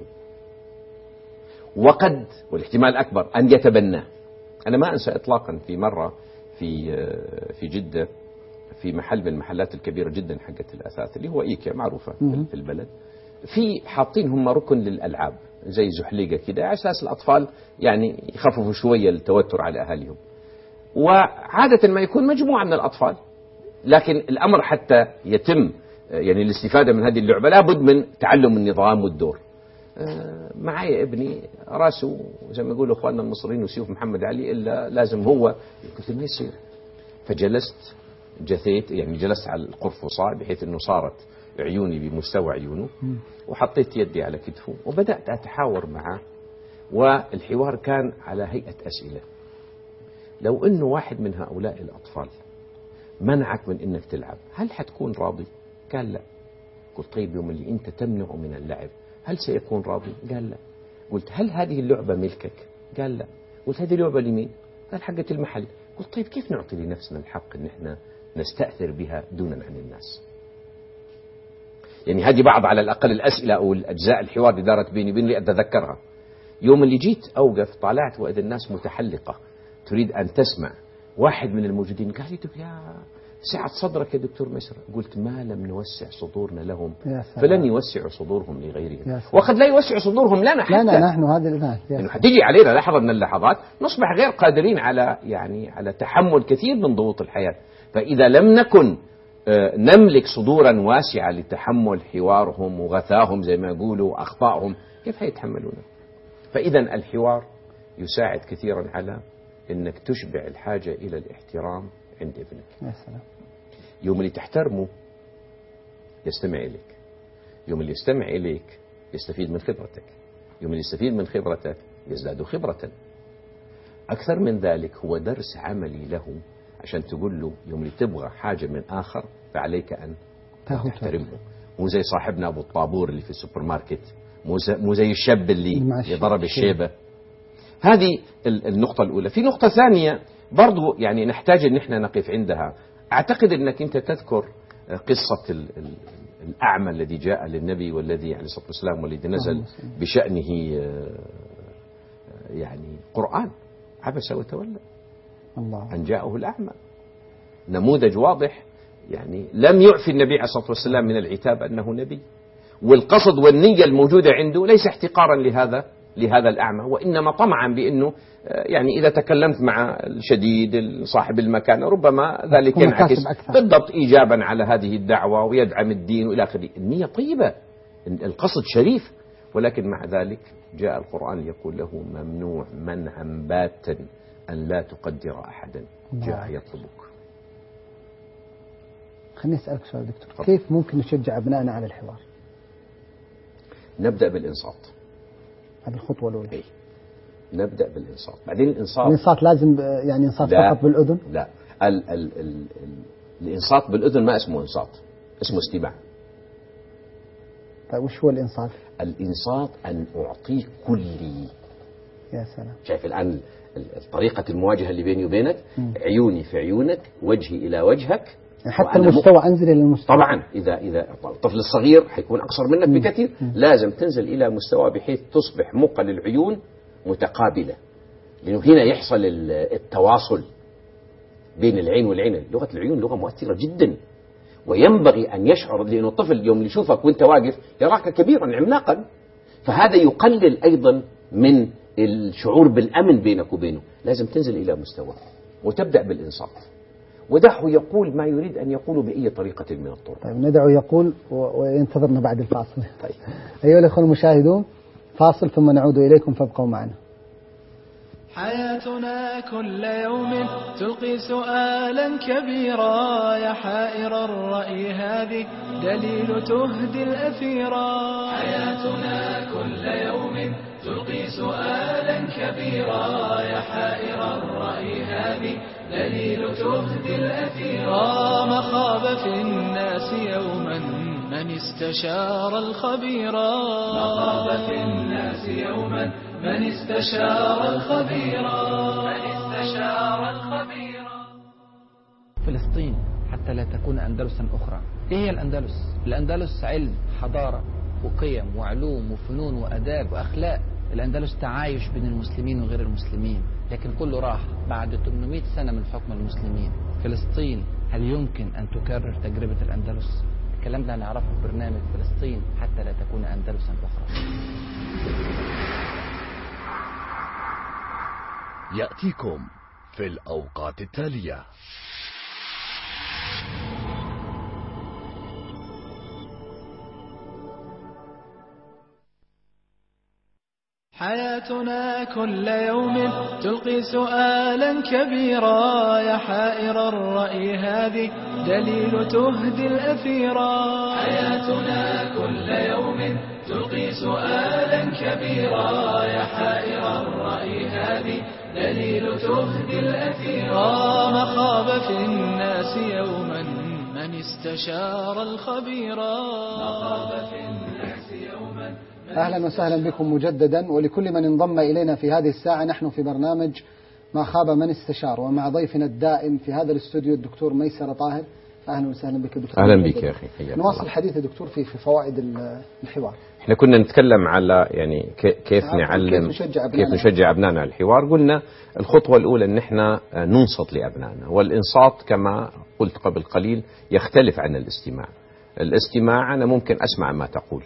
وقد والاحتمال أكبر أن يتبناه. أنا ما أنسى إطلاقا في مرة في جدة في محل من المحلات الكبيرة جدا حقت الأثاث اللي هو إيكيا معروفة في البلد، في حاطين هم ركن للألعاب زي زحليقة كده على أساس الأطفال يعني يخففوا شوية التوتر على أهاليهم. وعادة ما يكون مجموعة من الأطفال، لكن الأمر حتى يتم يعني الاستفادة من هذه اللعبة لابد من تعلم النظام والدور. معي ابني راسه زي ما يقولوا اخواننا المصريين وسيوف محمد علي الا لازم هو. قلت له ما يصير. فجلست جلست على القرفصاء بحيث انه صارت عيوني بمستوى عيونه، وحطيت يدي على كتفه وبدأت أتحاور معه. والحوار كان على هيئة أسئلة. لو انه واحد من هؤلاء الأطفال منعك من انك تلعب هل حتكون راضي؟ قال لا. قلت طيب يوم اللي انت تمنعه من اللعب هل سيكون راضي؟ قال لا. قلت هل هذه اللعبة ملكك؟ قال لا. قلت هذه اللعبة لمين؟ قال حقة المحل. قلت طيب كيف نعطي لنفسنا الحق ان احنا نستأثر بها دونا عن الناس؟ يعني هذه بعض على الأقل الأسئلة أو الأجزاء الحوار اللي دارت بيني وبين اللي أتذكرها. يوم اللي جيت أوقف طالعت وإذا الناس متحلقة تريد أن تسمع. واحد من الموجودين قال لي يا سعة صدرك يا دكتور مسر. قلت ما لم نوسع صدورنا لهم فلن يوسعوا صدورهم لغيرهم، وقد لا يوسع صدورهم لنا حتى. لا نحن هذا الآن يعني حتيجي علينا لحظة من اللحظات نصبح غير قادرين على تحمل كثير من ضغوط الحياة. فإذا لم نكن نملك صدورا واسعة لتحمل حوارهم وغثاهم زي ما يقولوا أخطائهم كيف هيتحملونه؟ فإذا الحوار يساعد كثيرا على أنك تشبع الحاجة إلى الاحترام عند ابنك. يا سلام. يوم اللي تحترمه يستمع إليك، يوم اللي يستمع إليك يستفيد من خبرتك، يوم اللي يستفيد من خبرتك يزداد خبرة. أكثر من ذلك هو درس عملي له عشان تقول له يوم اللي تبغى حاجة من آخر فعليك أن تحترمه. مو زي صاحبنا أبو الطابور اللي في السوبر ماركت، مو زي الشاب اللي ضرب الشيبة. هذه النقطة الأولى. في نقطة ثانية برضو يعني نحتاج أن احنا نقف عندها. أعتقد أنك أنت تذكر قصة الأعمى الذي جاء للنبي والذي عليه الصلاة والسلام والذي نزل بشأنه يعني قرآن عبس وتولى أن جاءه الأعمى. نموذج واضح يعني لم يعفي النبي عليه الصلاة والسلام من العتاب أنه نبي، والقصد والنية الموجودة عنده ليس احتقارا لهذا الأعمى، وإنما طمعا بأنه يعني إذا تكلمت مع الشديد صاحب المكان ربما ذلك ينعكس بالضبط إيجابا على هذه الدعوة ويدعم الدين وإلى آخره. النية طيبة، القصد شريف، ولكن مع ذلك جاء القرآن يقول له ممنوع منعا باتا أن لا تقدر أحدا جاء يطلبك. خليني أسألك سؤال دكتور، كيف ممكن نشجع أبنائنا على الحوار؟ نبدأ بالإنصات. هذه الخطوة الأولى. إيه؟ نبدأ بالإنصات، بعدين الإنصات لازم يعني إنصات فقط بالأذن؟ لا، الإنصات بالأذن ما اسمه إنصات، اسمه استماع. طيب وش هو الإنصات؟ الإنصات أن أعطيك كلي. يا سلام. شايف الآن طريقة المواجهة اللي بيني وبينك، عيوني في عيونك، وجهي إلى وجهك، يعني حتى المستوى أنزل إلى المستوى. طبعا إذا الطفل الصغير حيكون أقصر منك بكثير، لازم تنزل إلى مستوى بحيث تصبح مقل العيون متقابلة، لأنه هنا يحصل التواصل بين العين والعين. لغة العيون لغة مؤثرة جدا، وينبغي أن يشعر، لأنه الطفل يوم يشوفك وانت واقف يراك كبيرا عملاقا، فهذا يقلل أيضا من الشعور بالأمن بينك وبينه. لازم تنزل إلى مستوى وتبدأ بالإنصات، ودعه يقول ما يريد أن يقوله بأي طريقة من الطرق. طيب ندعه يقول وينتظرنا بعد الفاصل. طيب. أيها الأخوة المشاهدون، فاصل ثم نعود إليكم، فابقوا معنا. حياتنا كل يوم تلقي سؤالا كبيرا، يا حائر الرأي هذه دليل تهدي الأثيرا. حياتنا كل يوم تلقي سؤالا كبيرا، يا حائر الرأي هذه دليل تهدي الأثيرا. ما خاب في الناس يوما من استشار الخبيرا. ما خاب في الناس يوما من استشار الخبيرا. من استشار الخبيرا. فلسطين حتى لا تكون أندلسا أخرى. إيه هي الأندلس؟ الأندلس علم، حضارة وقيم وعلوم وفنون وأداب وأخلاق. الأندلس تعايش بين المسلمين وغير المسلمين، لكن كله راح بعد 800 سنة من حكم المسلمين. فلسطين هل يمكن أن تكرر تجربة الأندلس؟ الكلام ده هنعرفه في برنامج فلسطين حتى لا تكون أندلسا أخرى. يأتيكم في الأوقات التالية. حياتنا كل يوم تلقي سؤالا كبيرا، يا حائر الرأي هذه دليل تهدي الأثيرا. حياتنا كل يوم تلقي سؤالا كبيرا، يا حائر الرأي هذه دليل تهدي الأثيرا. ما خاب في الناس يوما من استشار الخبيرا. ما خاب في الناس يوما. أهلا وسهلا بكم مجددا، ولكل من انضم إلينا في هذه الساعة. نحن في برنامج ما خاب من استشار، ومع ضيفنا الدائم في هذا الاستوديو الدكتور ميسر طاهر. أهلا وسهلا بك دكتور. أهلا بك يا أخي. نواصل الحديث دكتور في فوائد الحوار. احنا كنا نتكلم على يعني كيف نعلم، كيف نشجع أبنائنا على الحوار. قلنا الخطوة الأولى أن احنا ننصت لأبنائنا، والإنصات كما قلت قبل قليل يختلف عن الاستماع. الاستماع أنا ممكن أسمع ما تقول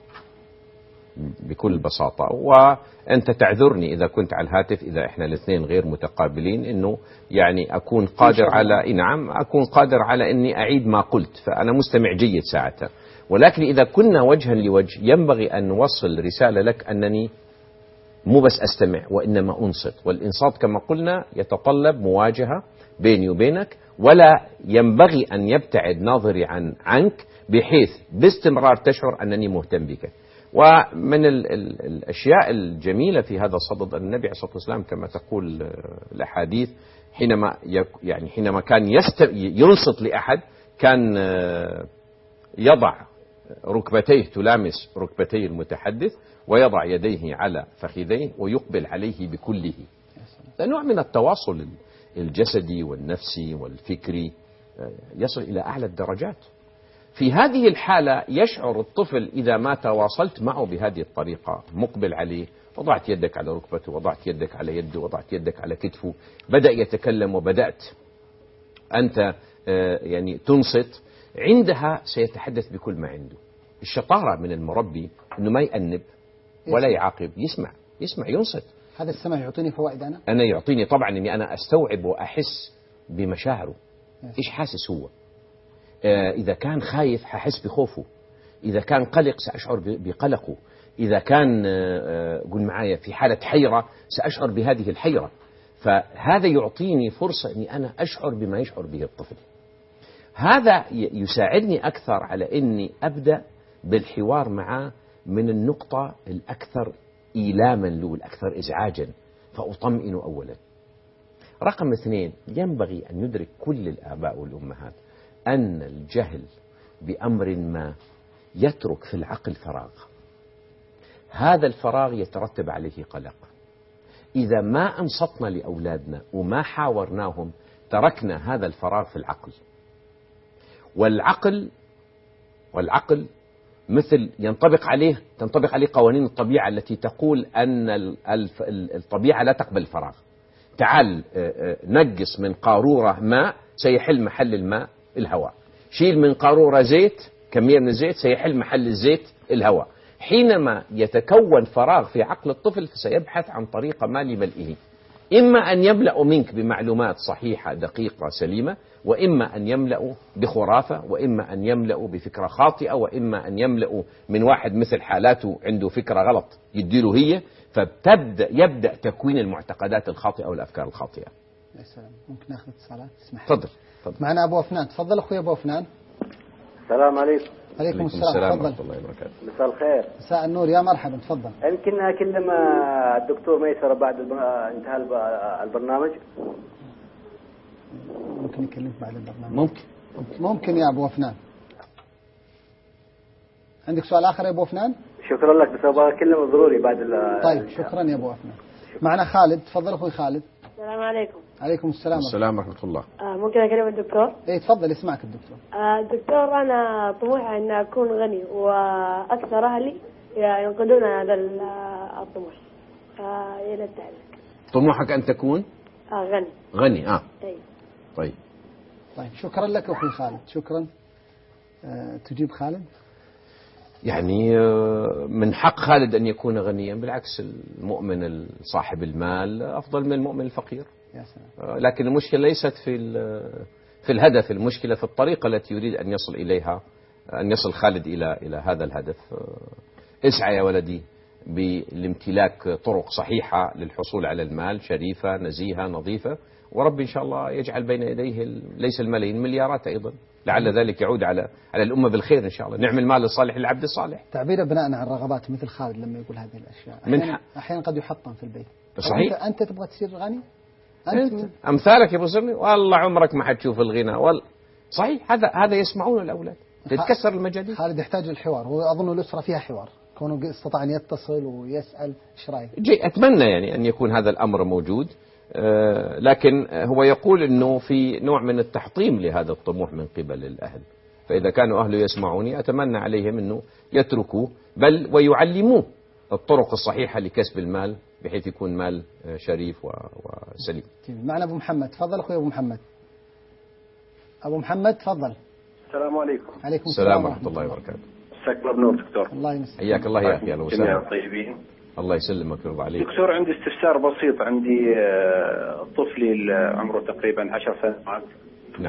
بكل بساطة، وأنت تعذرني إذا كنت على الهاتف، إذا إحنا الاثنين غير متقابلين، إنه يعني أكون قادر على نعم أكون قادر على إني أعيد ما قلت، فأنا مستمع جيد ساعتها. ولكن إذا كنا وجها لوجه ينبغي أن نوصل رسالة لك أنني مو بس أستمع وإنما أنصت. والإنصات كما قلنا يتطلب مواجهة بيني وبينك، ولا ينبغي أن يبتعد ناظري عنك بحيث باستمرار تشعر أنني مهتم بك. ومن الأشياء الجميلة في هذا الصدد أن النبي عليه الصلاة والسلام كما تقول الأحاديث حينما كان ينصت لأحد كان يضع ركبتيه تلامس ركبتي المتحدث، ويضع يديه على فخذيه ويقبل عليه بكله. نوع من التواصل الجسدي والنفسي والفكري يصل إلى أعلى الدرجات. في هذه الحالة يشعر الطفل إذا ما تواصلت معه بهذه الطريقة، مقبل عليه، وضعت يدك على ركبته، وضعت يدك على يده، وضعت يدك على كتفه، بدأ يتكلم وبدأت أنت يعني تنصت، عندها سيتحدث بكل ما عنده. الشطارة من المربي أنه ما يأنب ولا يعاقب، يسمع ينصت. هذا السمع يعطيني فوائد. أنا يعطيني طبعا أني أنا أستوعب وأحس بمشاعره، إيش حاسس هو. إذا كان خايف ححس بخوفه، إذا كان قلق سأشعر بقلقه، إذا كان قل معايا في حالة حيرة سأشعر بهذه الحيرة. فهذا يعطيني فرصة أني أنا أشعر بما يشعر به الطفل. هذا يساعدني أكثر على أني أبدأ بالحوار معه من النقطة الأكثر إيلاما له والأكثر إزعاجا، فأطمئن أولا. رقم 2، ينبغي أن يدرك كل الآباء والأمهات أن الجهل بأمر ما يترك في العقل فراغ، هذا الفراغ يترتب عليه قلق. إذا ما أنصتنا لأولادنا وما حاورناهم تركنا هذا الفراغ في العقل، والعقل مثل تنطبق عليه قوانين الطبيعة التي تقول أن الطبيعة لا تقبل الفراغ. تعال نقص من قارورة ماء سيحل محل الماء الهواء، شيل من قارورة زيت كمية من الزيت سيحل محل الزيت الهواء. حينما يتكون فراغ في عقل الطفل فسيبحث عن طريقة ما لملئه، إما أن يملأ منك بمعلومات صحيحة دقيقة سليمة، وإما أن يملأ بخرافة، وإما أن يملأ بفكرة خاطئة، وإما أن يملأ من واحد مثل حالاته عنده فكرة غلط يديله هي، يبدأ تكوين المعتقدات الخاطئة والأفكار الخاطئة. يا سلام. ممكن ناخذ اتصالات؟ اسمح. تفضل. معنا أبو أفنان. تفضل أخوي أبو أفنان. السلام عليكم. عليكم السلام ورحمة الله وبركاته. مساء الخير. مساء النور، يا مرحبا. تفضل. يمكن أكلم الدكتور ميسر بعد انتهاء البرنامج. ممكن يكلمك بعد البرنامج. ممكن يا أبو أفنان. عندك سؤال آخر يا أبو أفنان؟ شكرا لك، بس أبغى أكلم ضروري بعد طيب شكرا يا أبو أفنان. معنا خالد. تفضل أخوي خالد. السلام عليكم. عليكم السلام. السلام ورحمة الله. ممكن أكلم الدكتور؟ إيه تفضل، يسمعك الدكتور. دكتور، أنا طموحي أن أكون غني وأكثر أهلي ينقذون هذا الطموح، يا ليت تعلق. طموحك أن تكون غني. أي. طيب شكرا لك أخوي خالد. شكرا. تجيب خالد؟ يعني من حق خالد أن يكون غنيا، بالعكس المؤمن صاحب المال أفضل من المؤمن الفقير. يا سلام. لكن المشكلة ليست في الهدف، المشكلة في الطريقة التي يريد أن يصل إليها، أن يصل خالد إلى هذا الهدف. اسعى يا ولدي بالامتلاك طرق صحيحة للحصول على المال، شريفة نزيهة نظيفة، ورب إن شاء الله يجعل بين يديه ليس الملايين، مليارات أيضا، لعل ذلك يعود على الأمة بالخير إن شاء الله. نعم المال الصالح للعبد الصالح. تعبير بناء على الرغبات مثل خالد لما يقول هذه الأشياء أحيانا قد يحطم في البيت. صحيح. أنت تبغى تصير غني؟ أنت أمثالك يا أبو سرني والله عمرك ما حتشوف الغنى صحيح. هذا يسمعون الأولاد، تتكسر المجاديد. خالد يحتاج الحوار، وأظن الأسرة فيها حوار، كونه استطاع أن يتصل ويسأل. إيش رأيك؟ أتمنى يعني أن يكون هذا الأمر موجود، لكن هو يقول أنه في نوع من التحطيم لهذا الطموح من قبل الأهل، فإذا كانوا أهله يسمعوني أتمنى عليهم أنه يتركوه بل ويعلموه الطرق الصحيحة لكسب المال بحيث يكون مال شريف وسليم. معنا أبو محمد. تفضل أخوي أبو محمد. أبو محمد تفضل. السلام عليكم. عليكم السلام ورحمة الله وبركاته. مساك الله بنور دكتور. الله يمسك. حياك الله يا أخي. أهلا وسهلا. طيبين. الله يسلمك ويرضى عليك. دكتور عندي استفسار بسيط. عندي طفلي عمره تقريبا 10 سنوات. نعم.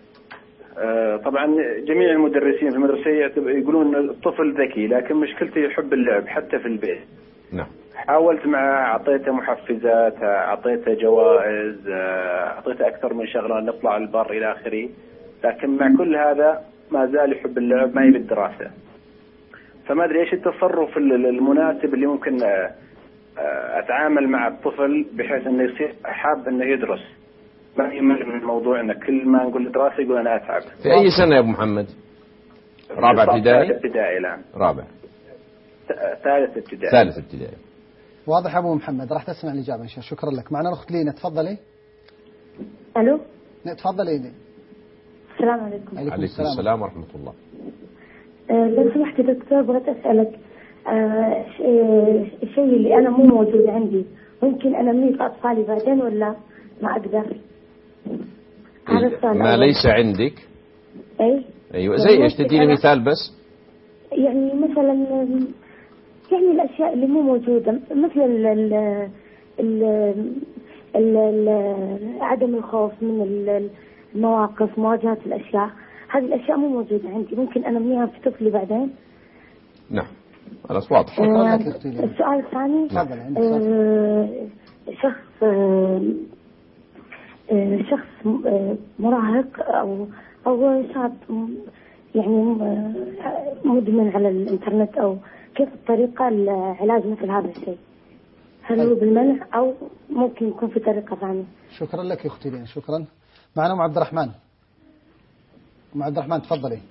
طبعا جميع المدرسين في المدرسة يقولون الطفل ذكي، لكن مشكلته يحب اللعب حتى في البيت. نعم. حاولت معه، أعطيته محفزات، أعطيته جوائز، أعطيته أكثر من شغلة، نطلع البر إلى آخره، لكن مع كل هذا ما زال يحب اللعب، ما يبي الدراسة. فما أدري إيش التصرف المناسب اللي ممكن أتعامل مع الطفل بحيث أنه يصير حاب أنه يدرس، ما يمل من الموضوع أنه كل ما نقول دراسة يقول أنا أتعب. في أي سنة يا أبو محمد؟ رابع ابتدائي؟ ثالث ابتدائي الآن. رابع. ثالث ابتدائي. ثالث ابتدائي. واضح أبو محمد. راح تسمع الإجابة إن شاء الله. شكرا لك. معنا الأخت لينا. تفضلي. ألو. تفضلي لينا. السلام عليكم. عليكم السلام ورحمة الله. لو سمحت دكتور بغيت أسألك الشيء اللي أنا مو موجود عندي ممكن أنميه في أطفالي بعدين ولا ما أقدر؟ ما ليس عندك؟ أيوة زي إيش؟ تديني مثال بس. يعني مثلا يعني الأشياء اللي مو موجودة مثل عدم الخوف من المواقف، مواجهة الأشياء، هذه الأشياء مو موجودة عندي، ممكن أنميها في طفلي بعدين. نعم خلاص واضح. السؤال الثاني شخص مراهق أو شاب يعني مدمن على الإنترنت، أو كيف الطريقة لعلاج مثل هذا الشيء؟ هل هو بالمنع أو ممكن يكون في طريقة ثانية؟ شكرا لك يا أختي لين، شكرا. معنا أم عبد الرحمن. أم عبد الرحمن تفضلي.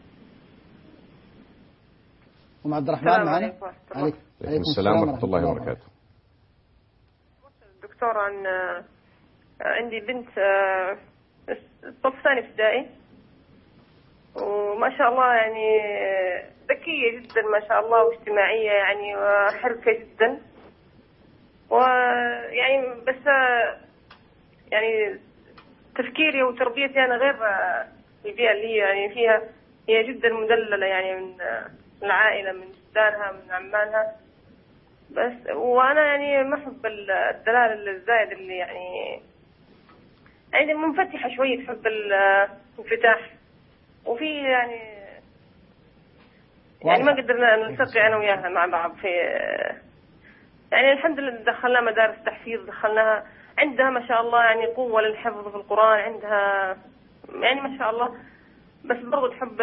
أم عبد الرحمن معنا. عليكم السلام ورحمة الله وبركاته. دكتور، عندي بنت الصف الثاني ابتدائي، وما شاء الله يعني ذكية جدا ما شاء الله، واجتماعية يعني، وحركة جدا، ويعني بس يعني تفكيري وتربيتي أنا غير البيئة اللي هي يعني فيها. هي جدا مدللة يعني من العائلة، من جدارها، من عمانها، بس وأنا يعني ما أحب الدلال الزايد اللي يعني منفتحة شوية، تحب الانفتاح، وفي يعني ما قدرنا نلتقي أنا وياها مع بعض في يعني. الحمد لله دخلنا مدارس تحفيظ، دخلناها، عندها ما شاء الله يعني قوة للحفظ في القرآن، عندها يعني ما شاء الله، بس برضو تحب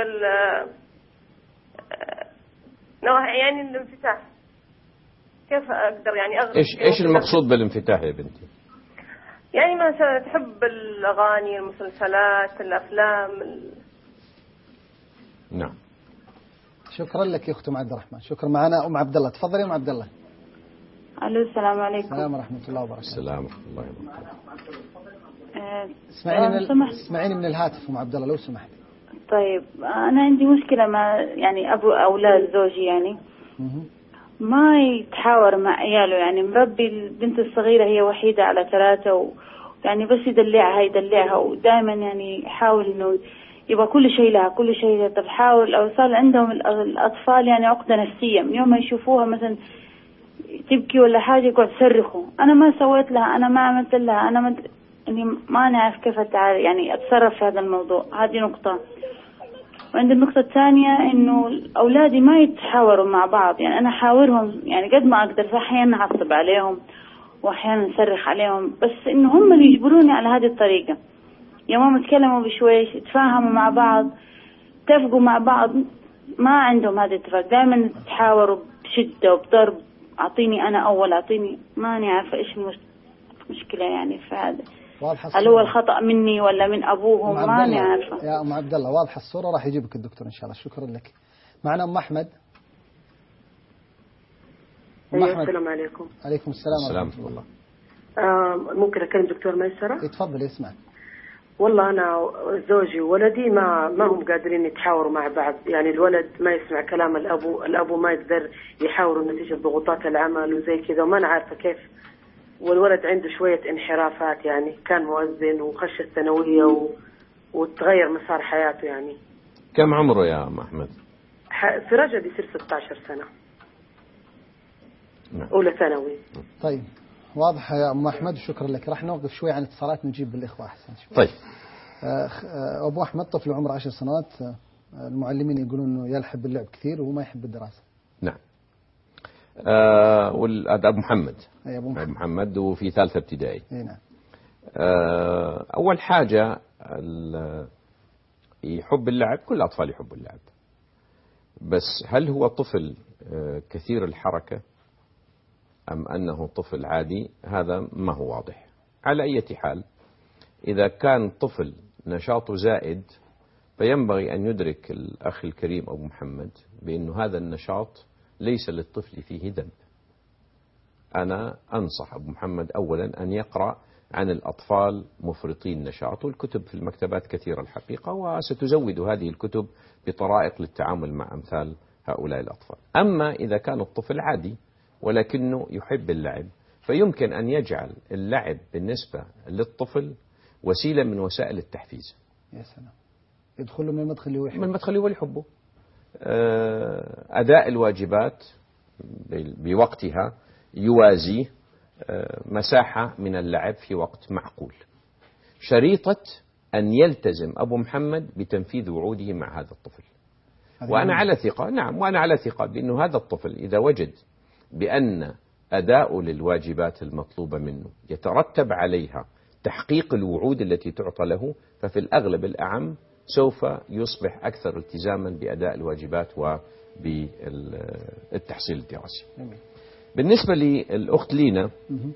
يعني الانفتاح. كيف أقدر يعني أغرب؟ إيش المقصود بالانفتاح يا بنتي؟ يعني ما تحب الأغاني، المسلسلات، الأفلام نعم. شكرا لك يا أخت عبد الرحمن، شكرا. معنا أم عبد الله، تفضلي أم عبد الله. ألو، السلام عليكم. السلام ورحمة الله وبركاته. السلام ورحمة الله وبركاته. اسمعيني من الهاتف أم عبد الله لو سمحت. طيب، أنا عندي مشكلة مع يعني أبو أولاد زوجي، يعني ما يتحاور مع عياله، يعني مربي البنت الصغيرة هي وحيدة على 3 يعني بس يدلعها ودائما يعني يحاول إنه يبقى كل شيء لها، كل شيء لها. طب حاول، أو صار عندهم الأطفال يعني عقدة نفسية، من يوم ما يشوفوها مثلا تبكي ولا حاجة يقعد يصرخوا، أنا ما سويت لها، أنا ما عملت لها، أنا يعني ما نعرف كيف يعني أتصرف في هذا الموضوع. هذه نقطة. وعند النقطة الثانية إنه أولادي ما يتحاوروا مع بعض، يعني أنا أحاورهم يعني قد ما أقدر، أحيانا أعصب عليهم وأحيانا أصرخ عليهم، بس إنه هم اللي يجبروني على هذه الطريقة. يا ماما تكلموا بشويش، يتفاهموا مع بعض، اتفقوا مع بعض، ما عندهم هذا الاتفاق، دائما يتحاوروا بشدة وبضرب، أعطيني أنا أول، أعطيني، ماني عارفة إيش المشكلة يعني في هذا. هل هو الخطأ مني ولا من أبوهم؟ ماني عارفة. يا أم عبد الله واضحة الصورة، راح يجيبك الدكتور إن شاء الله. شكرا لك. معنا أم أحمد. السلام عليكم. عليكم السلام ورحمة الله. ممكن أكلم دكتور ميسرة؟ يتفضل يسمع. والله أنا زوجي وولدي ما هم قادرين يتحاوروا مع بعض، يعني الولد ما يسمع كلام الأبو ما يقدر يحاوروا نتيجة ضغوطات العمل وزي كذا، وما أنا عارفة كيف. والولد عنده شوية انحرافات، يعني كان مؤذن وخش الثانوية وتغير مسار حياته يعني. كم عمره يا أم أحمد؟ في رجب يصير 16 سنة. نعم. أولى ثانوي. طيب واضح يا أم أحمد، شكرا لك. راح نوقف شوي عن الاتصالات ونجيب بالإخوة أحسن شوي. طيب. أبو أحمد طفل عمره 10 سنوات، المعلمين يقولون أنه يلحب اللعب كثير وما يحب الدراسة. نعم. أبو محمد. أبو محمد وفي 3 ابتدائي. نعم. أول حاجة يحب اللعب، كل الأطفال يحبوا اللعب، بس هل هو طفل كثير الحركة أم أنه طفل عادي؟ هذا ما هو واضح. على أي حال، إذا كان طفل نشاطه زائد فينبغي أن يدرك الأخ الكريم أبو محمد بأنه هذا النشاط ليس للطفل فيه ذنب. أنا أنصح أبو محمد أولا أن يقرأ عن الأطفال مفرطين نشاط، والكتب في المكتبات كثيرة الحقيقة، وستزود هذه الكتب بطرائق للتعامل مع أمثال هؤلاء الأطفال. أما إذا كان الطفل عادي ولكنه يحب اللعب، فيمكن أن يجعل اللعب بالنسبة للطفل وسيلة من وسائل التحفيز. يا سلام، يدخل من المدخل اللي يحبه. من المدخل اللي يحبه. أداء الواجبات بوقتها يوازيه مساحة من اللعب في وقت معقول. شريطة أن يلتزم أبو محمد بتنفيذ وعوده مع هذا الطفل. وأنا على ثقة، نعم، وأنا على ثقة بأنه هذا الطفل إذا وجد بأن أداء للواجبات المطلوبة منه يترتب عليها تحقيق الوعود التي تعطى له، ففي الأغلب الأعم سوف يصبح أكثر التزاما بأداء الواجبات وبالتحصيل الدراسي. بالنسبة للأخت لينا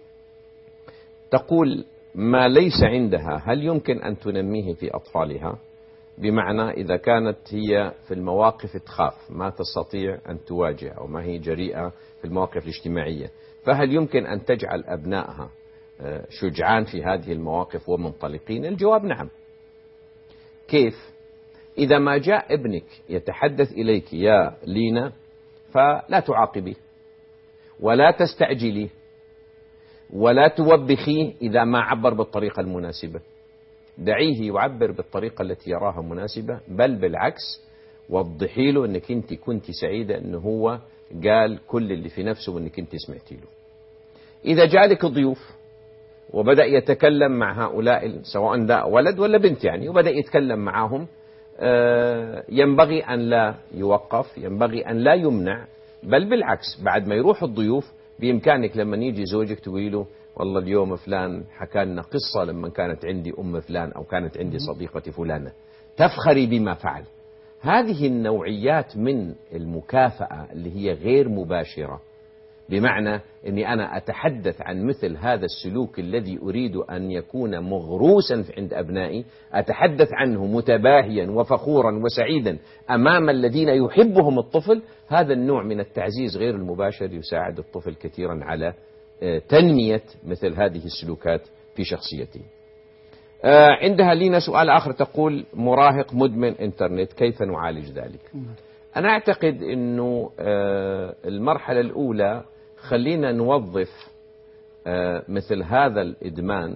تقول ما ليس عندها هل يمكن أن تنميه في أطفالها؟ بمعنى إذا كانت هي في المواقف تخاف ما تستطيع أن تواجه أو ما هي جريئة في المواقف الاجتماعية، فهل يمكن أن تجعل أبنائها شجعان في هذه المواقف ومنطلقين؟ الجواب نعم. كيف؟ إذا ما جاء ابنك يتحدث إليك يا لينا فلا تعاقبيه ولا تستعجليه ولا توبخيه إذا ما عبر بالطريقة المناسبة، دعيه يعبر بالطريقة التي يراها مناسبة، بل بالعكس وضحي له أنك أنت كنت سعيدة أنه هو قال كل اللي في نفسه وأنك أنت سمعتي له. إذا جاء ضيوف وبدأ يتكلم مع هؤلاء سواء لا ولد ولا بنت يعني، وبدأ يتكلم معهم، ينبغي أن لا يوقف، ينبغي أن لا يمنع، بل بالعكس بعد ما يروح الضيوف بإمكانك لما يجي زوجك تقولي له والله اليوم فلان حكى لنا قصة لما كانت عندي أم فلان أو كانت عندي صديقتي فلانة، تفخري بما فعل. هذه النوعيات من المكافأة اللي هي غير مباشرة، بمعنى أني أنا أتحدث عن مثل هذا السلوك الذي أريد أن يكون مغروسا عند أبنائي، أتحدث عنه متباهيا وفخورا وسعيدا أمام الذين يحبهم الطفل. هذا النوع من التعزيز غير المباشر يساعد الطفل كثيرا على تنمية مثل هذه السلوكات في شخصيته. عندها لينا سؤال آخر، تقول مراهق مدمن إنترنت، كيف نعالج ذلك؟ أنا أعتقد أنه المرحلة الأولى خلينا نوظف مثل هذا الإدمان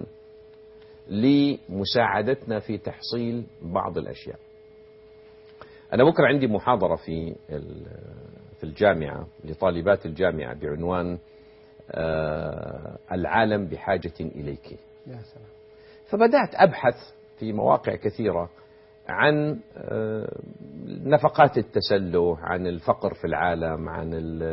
لمساعدتنا في تحصيل بعض الأشياء. أنا بكرة عندي محاضرة في الجامعة لطالبات الجامعة بعنوان العالم بحاجة إليك. يا سلام. فبدأت أبحث في مواقع كثيرة عن نفقات التسلح، عن الفقر في العالم، عن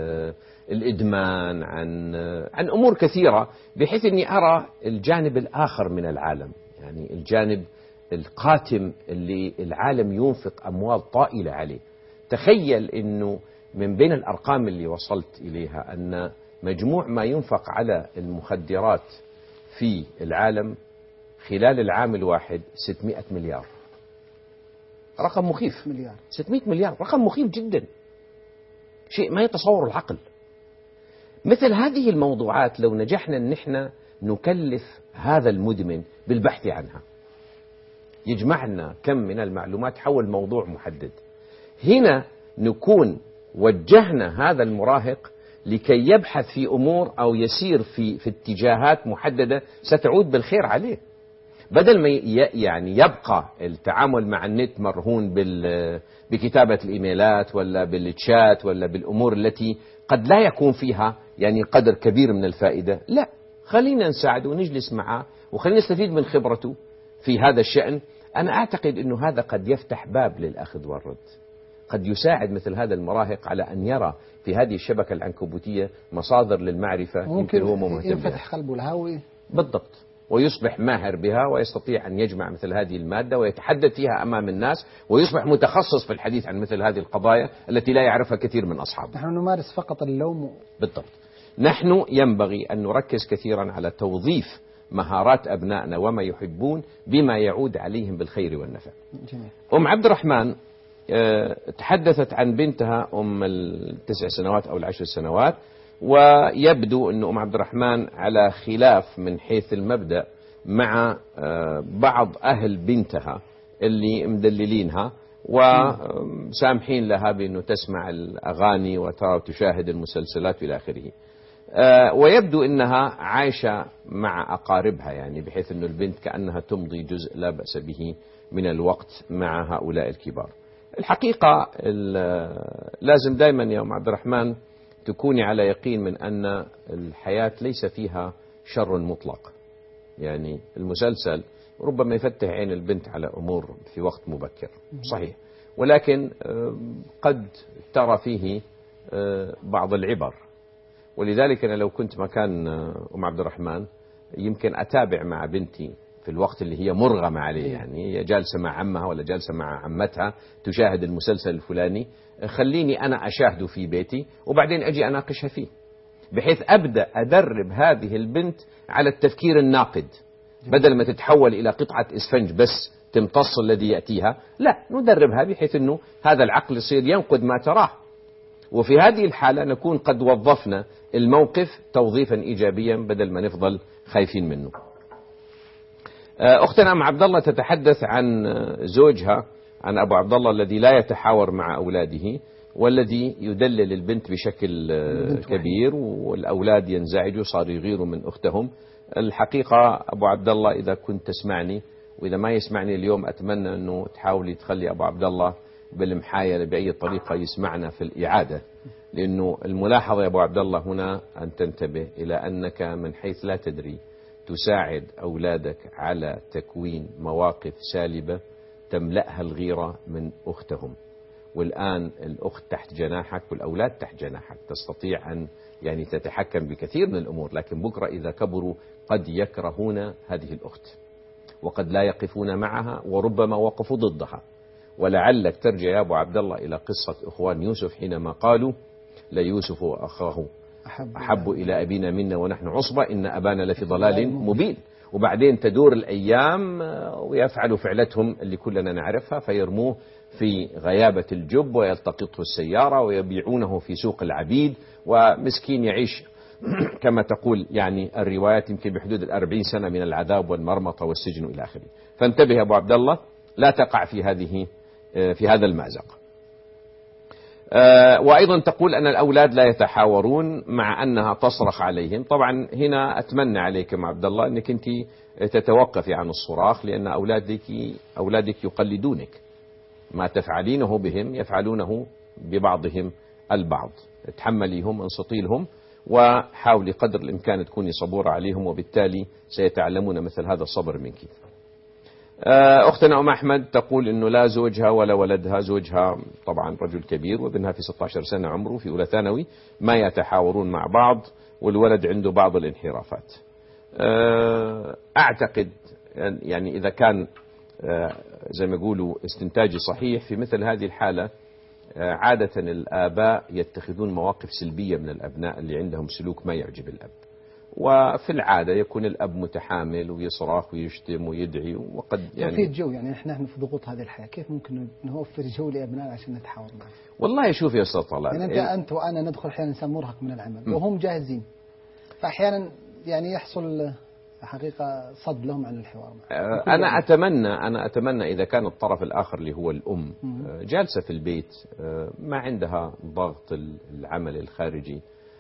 الإدمان، عن أمور كثيرة، بحيث أني أرى الجانب الآخر من العالم، يعني الجانب القاتم اللي العالم ينفق أموال طائلة عليه. تخيل أنه من بين الأرقام اللي وصلت إليها أن مجموع ما ينفق على المخدرات في العالم خلال العام الواحد 600 مليار. رقم مخيف. 600 مليار رقم مخيف جدا، شيء ما يتصور العقل. مثل هذه الموضوعات لو نجحنا أن نحن نكلف هذا المدمن بالبحث عنها، يجمعنا كم من المعلومات حول موضوع محدد، هنا نكون وجهنا هذا المراهق لكي يبحث في أمور أو يسير في اتجاهات محددة ستعود بالخير عليه، بدل ما يعني يبقى التعامل مع النت مرهون بكتابة الإيميلات ولا بالتشات ولا بالأمور التي قد لا يكون فيها يعني قدر كبير من الفائدة. لا، خلينا نساعده ونجلس معه وخلينا نستفيد من خبرته في هذا الشأن. أنا أعتقد أنه هذا قد يفتح باب للأخذ والرد، قد يساعد مثل هذا المراهق على أن يرى في هذه الشبكة العنكبوتية مصادر للمعرفة يمكن هو مهتم ينفتح قلبه الهاوي بالضبط، ويصبح ماهر بها ويستطيع أن يجمع مثل هذه المادة ويتحدث فيها أمام الناس، ويصبح متخصص في الحديث عن مثل هذه القضايا التي لا يعرفها كثير من أصحابه. نحن نمارس فقط اللوم. بالضبط. نحن ينبغي أن نركز كثيرا على توظيف مهارات أبنائنا وما يحبون بما يعود عليهم بالخير والنفع. جميل. أم عبد الرحمن تحدثت عن بنتها أم 9 سنوات أو 10 سنوات، ويبدو أن أم عبد الرحمن على خلاف من حيث المبدأ مع بعض أهل بنتها اللي مدللينها وسامحين لها بأنه تسمع الأغاني وتشاهد المسلسلات إلى آخره. ويبدو أنها عايشة مع أقاربها، يعني بحيث أن البنت كأنها تمضي جزء لا بأس به من الوقت مع هؤلاء الكبار. الحقيقة لازم دائما يا أم عبد الرحمن تكوني على يقين من أن الحياة ليس فيها شر مطلق. يعني المسلسل ربما يفتح عين البنت على أمور في وقت مبكر صحيح، ولكن قد ترى فيه بعض العبر. ولذلك أنا لو كنت مكان أم عبد الرحمن يمكن أتابع مع بنتي في الوقت اللي هي مرغمة عليه، يعني هي جالسة مع عمها ولا جالسة مع عمتها تشاهد المسلسل الفلاني، خليني أنا أشاهده في بيتي وبعدين أجي أناقشها فيه، بحيث أبدأ أدرب هذه البنت على التفكير الناقد، بدل ما تتحول إلى قطعة إسفنج بس تمتص الذي يأتيها، لا، ندربها بحيث أنه هذا العقل يصير ينقد ما تراه. وفي هذه الحالة نكون قد وظفنا الموقف توظيفا إيجابيا بدل ما نفضل خايفين منه. أختنا أم عبد الله تتحدث عن زوجها، عن أبو عبد الله الذي لا يتحاور مع أولاده والذي يدلل البنت بشكل كبير، والأولاد ينزعجوا، صاروا يغيروا من أختهم. الحقيقة أبو عبد الله إذا كنت تسمعني، وإذا ما يسمعني اليوم، أتمنى أنه تحاولي تخلي أبو عبد الله بالمحايلة بأي طريقة يسمعنا في الإعادة، لأنه الملاحظة يا أبو عبد الله هنا أن تنتبه إلى أنك من حيث لا تدري تساعد أولادك على تكوين مواقف سالبة تملأها الغيرة من أختهم. والآن الأخت تحت جناحك والأولاد تحت جناحك، تستطيع أن يعني تتحكم بكثير من الأمور، لكن بكرة إذا كبروا قد يكرهون هذه الأخت وقد لا يقفون معها وربما وقفوا ضدها. ولعلك ترجع يا أبو عبد الله إلى قصة إخوان يوسف حينما قالوا ليوسف وأخاه أحب إلى أبينا منا ونحن عصبة إن أبانا لفي ضلال مبين. وبعدين تدور الأيام ويفعلوا فعلتهم اللي كلنا نعرفها، فيرموه في غيابة الجب ويلتقطه السيارة ويبيعونه في سوق العبيد، ومسكين يعيش كما تقول يعني الروايات يمكن بحدود 40 سنة من العذاب والمرمطة والسجن إلى آخره. فانتبه يا أبو عبد الله، لا تقع في هذا المأزق. وأيضا تقول أن الأولاد لا يتحاورون مع أنها تصرخ عليهم. طبعا هنا أتمنى عليك يا عبد الله أنك أنت تتوقفي عن الصراخ، لأن أولادك يقلدونك، ما تفعلينه بهم يفعلونه ببعضهم البعض. تحمليهم، انصتيلهم، وحاولي قدر الإمكان تكوني صبورة عليهم، وبالتالي سيتعلمون مثل هذا الصبر منك. أختنا أم أحمد تقول أنه لا زوجها ولا ولدها، زوجها طبعا رجل كبير وابنها في 16 سنة عمره في أولى ثانوي، ما يتحاورون مع بعض، والولد عنده بعض الانحرافات. أعتقد يعني إذا كان زي ما يقولوا استنتاجي صحيح، في مثل هذه الحالة عادة الآباء يتخذون مواقف سلبية من الأبناء اللي عندهم سلوك ما يعجب الأب، وفي العادة يكون الأب متحامل ويصرخ ويشتم ويدعي، وقد يعني في جو، يعني نحن في ضغوط هذه الحياة، كيف ممكن نوفر جو لأبنائنا عشان نتحاور معهم؟ والله شوف يا أستاذ طلال، يعني أنت وأنا ندخل أحيانا إنسان مرهق من العمل وهم جاهزين، فأحيانا يعني يحصل حقيقة صد لهم عن الحوار معهم. أنا أتمنى إذا كان الطرف الآخر اللي هو الأم جالسة في البيت ما عندها ضغط العمل الخارجي،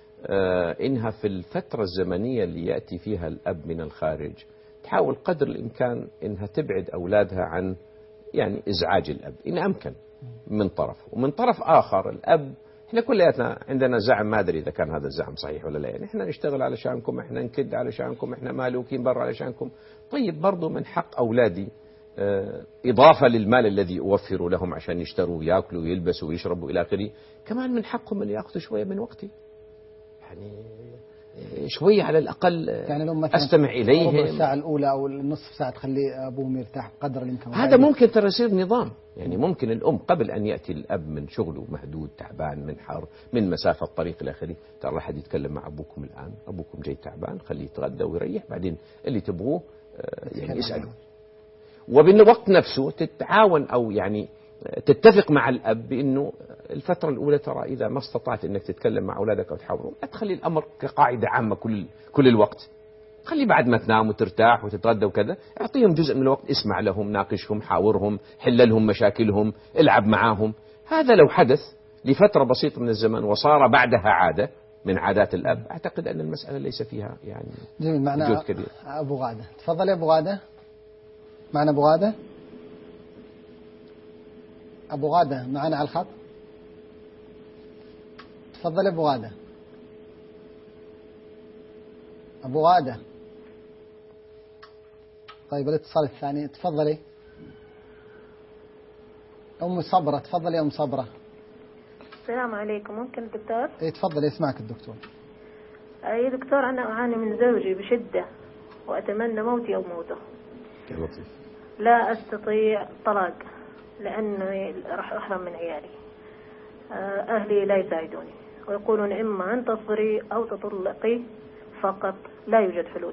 إنها في الفترة الزمنية اللي يأتي فيها الأب من الخارج تحاول قدر الإمكان إنها تبعد أولادها عن يعني إزعاج الأب إن أمكن من طرف، ومن طرف آخر الأب إحنا كلياتنا عندنا زعم، ما أدري إذا كان هذا الزعم صحيح ولا لا، يعني إحنا نشتغل علشانكم، إحنا نكد علشانكم، إحنا مالوكين برا علشانكم. طيب برضو من حق أولادي إضافة للمال الذي أوفر لهم عشان يشتروا ويأكلوا ويلبسوا ويشربوا إلى آخره، كمان من حقهم أن يأخذوا شوية من وقتي، يعني شوية على الأقل يعني أستمع إليهم. ربع الساعة الأولى أو النصف ساعة تخلي أبوه يرتاح قدر الإمكان. هذا ممكن ترى يصير نظام، يعني ممكن الأم قبل أن يأتي الأب من شغله مهدود تعبان من حر من مسافة طريق إلى آخره، ترى أحد يتكلم مع أبوكم الآن، أبوكم جاي تعبان، خليه يتغدى ويريح، بعدين اللي تبغوه يعني يسألوا. وبالوقت نفسه تتعاون أو يعني تتفق مع الأب بأنه الفترة الأولى ترى إذا ما استطعت أنك تتكلم مع أولادك أو تحاورهم، لا تخلي الأمر كقاعدة عامة كل الوقت، خلي بعد ما تنام وترتاح وتتغدى وكذا أعطيهم جزء من الوقت، اسمع لهم، ناقشهم، حاورهم، حل لهم مشاكلهم، العب معاهم. هذا لو حدث لفترة بسيطة من الزمن وصار بعدها عادة من عادات الأب، أعتقد أن المسألة ليس فيها يعني جهد كبير. أبو غادة، تفضل يا أبو غادة. معنا أبو غادة. أبو غادة معنا على الخط، تفضل أبو غادة. أبو غادة. طيب الاتصال الثاني، تفضلي. أم صبرة، تفضلي أم صبرة. السلام عليكم، ممكن الدكتور؟ إيه تفضلي، اسمعك الدكتور. يا دكتور، أنا أعاني من زوجي بشدة وأتمنى موتي أو موته. لطيف. لا أستطيع طلاق لأنه راح أحرم من عيالي. أهلي لا يساعدوني ويقولون إما أن تصبري أو تطلقي فقط، لا يوجد حلول.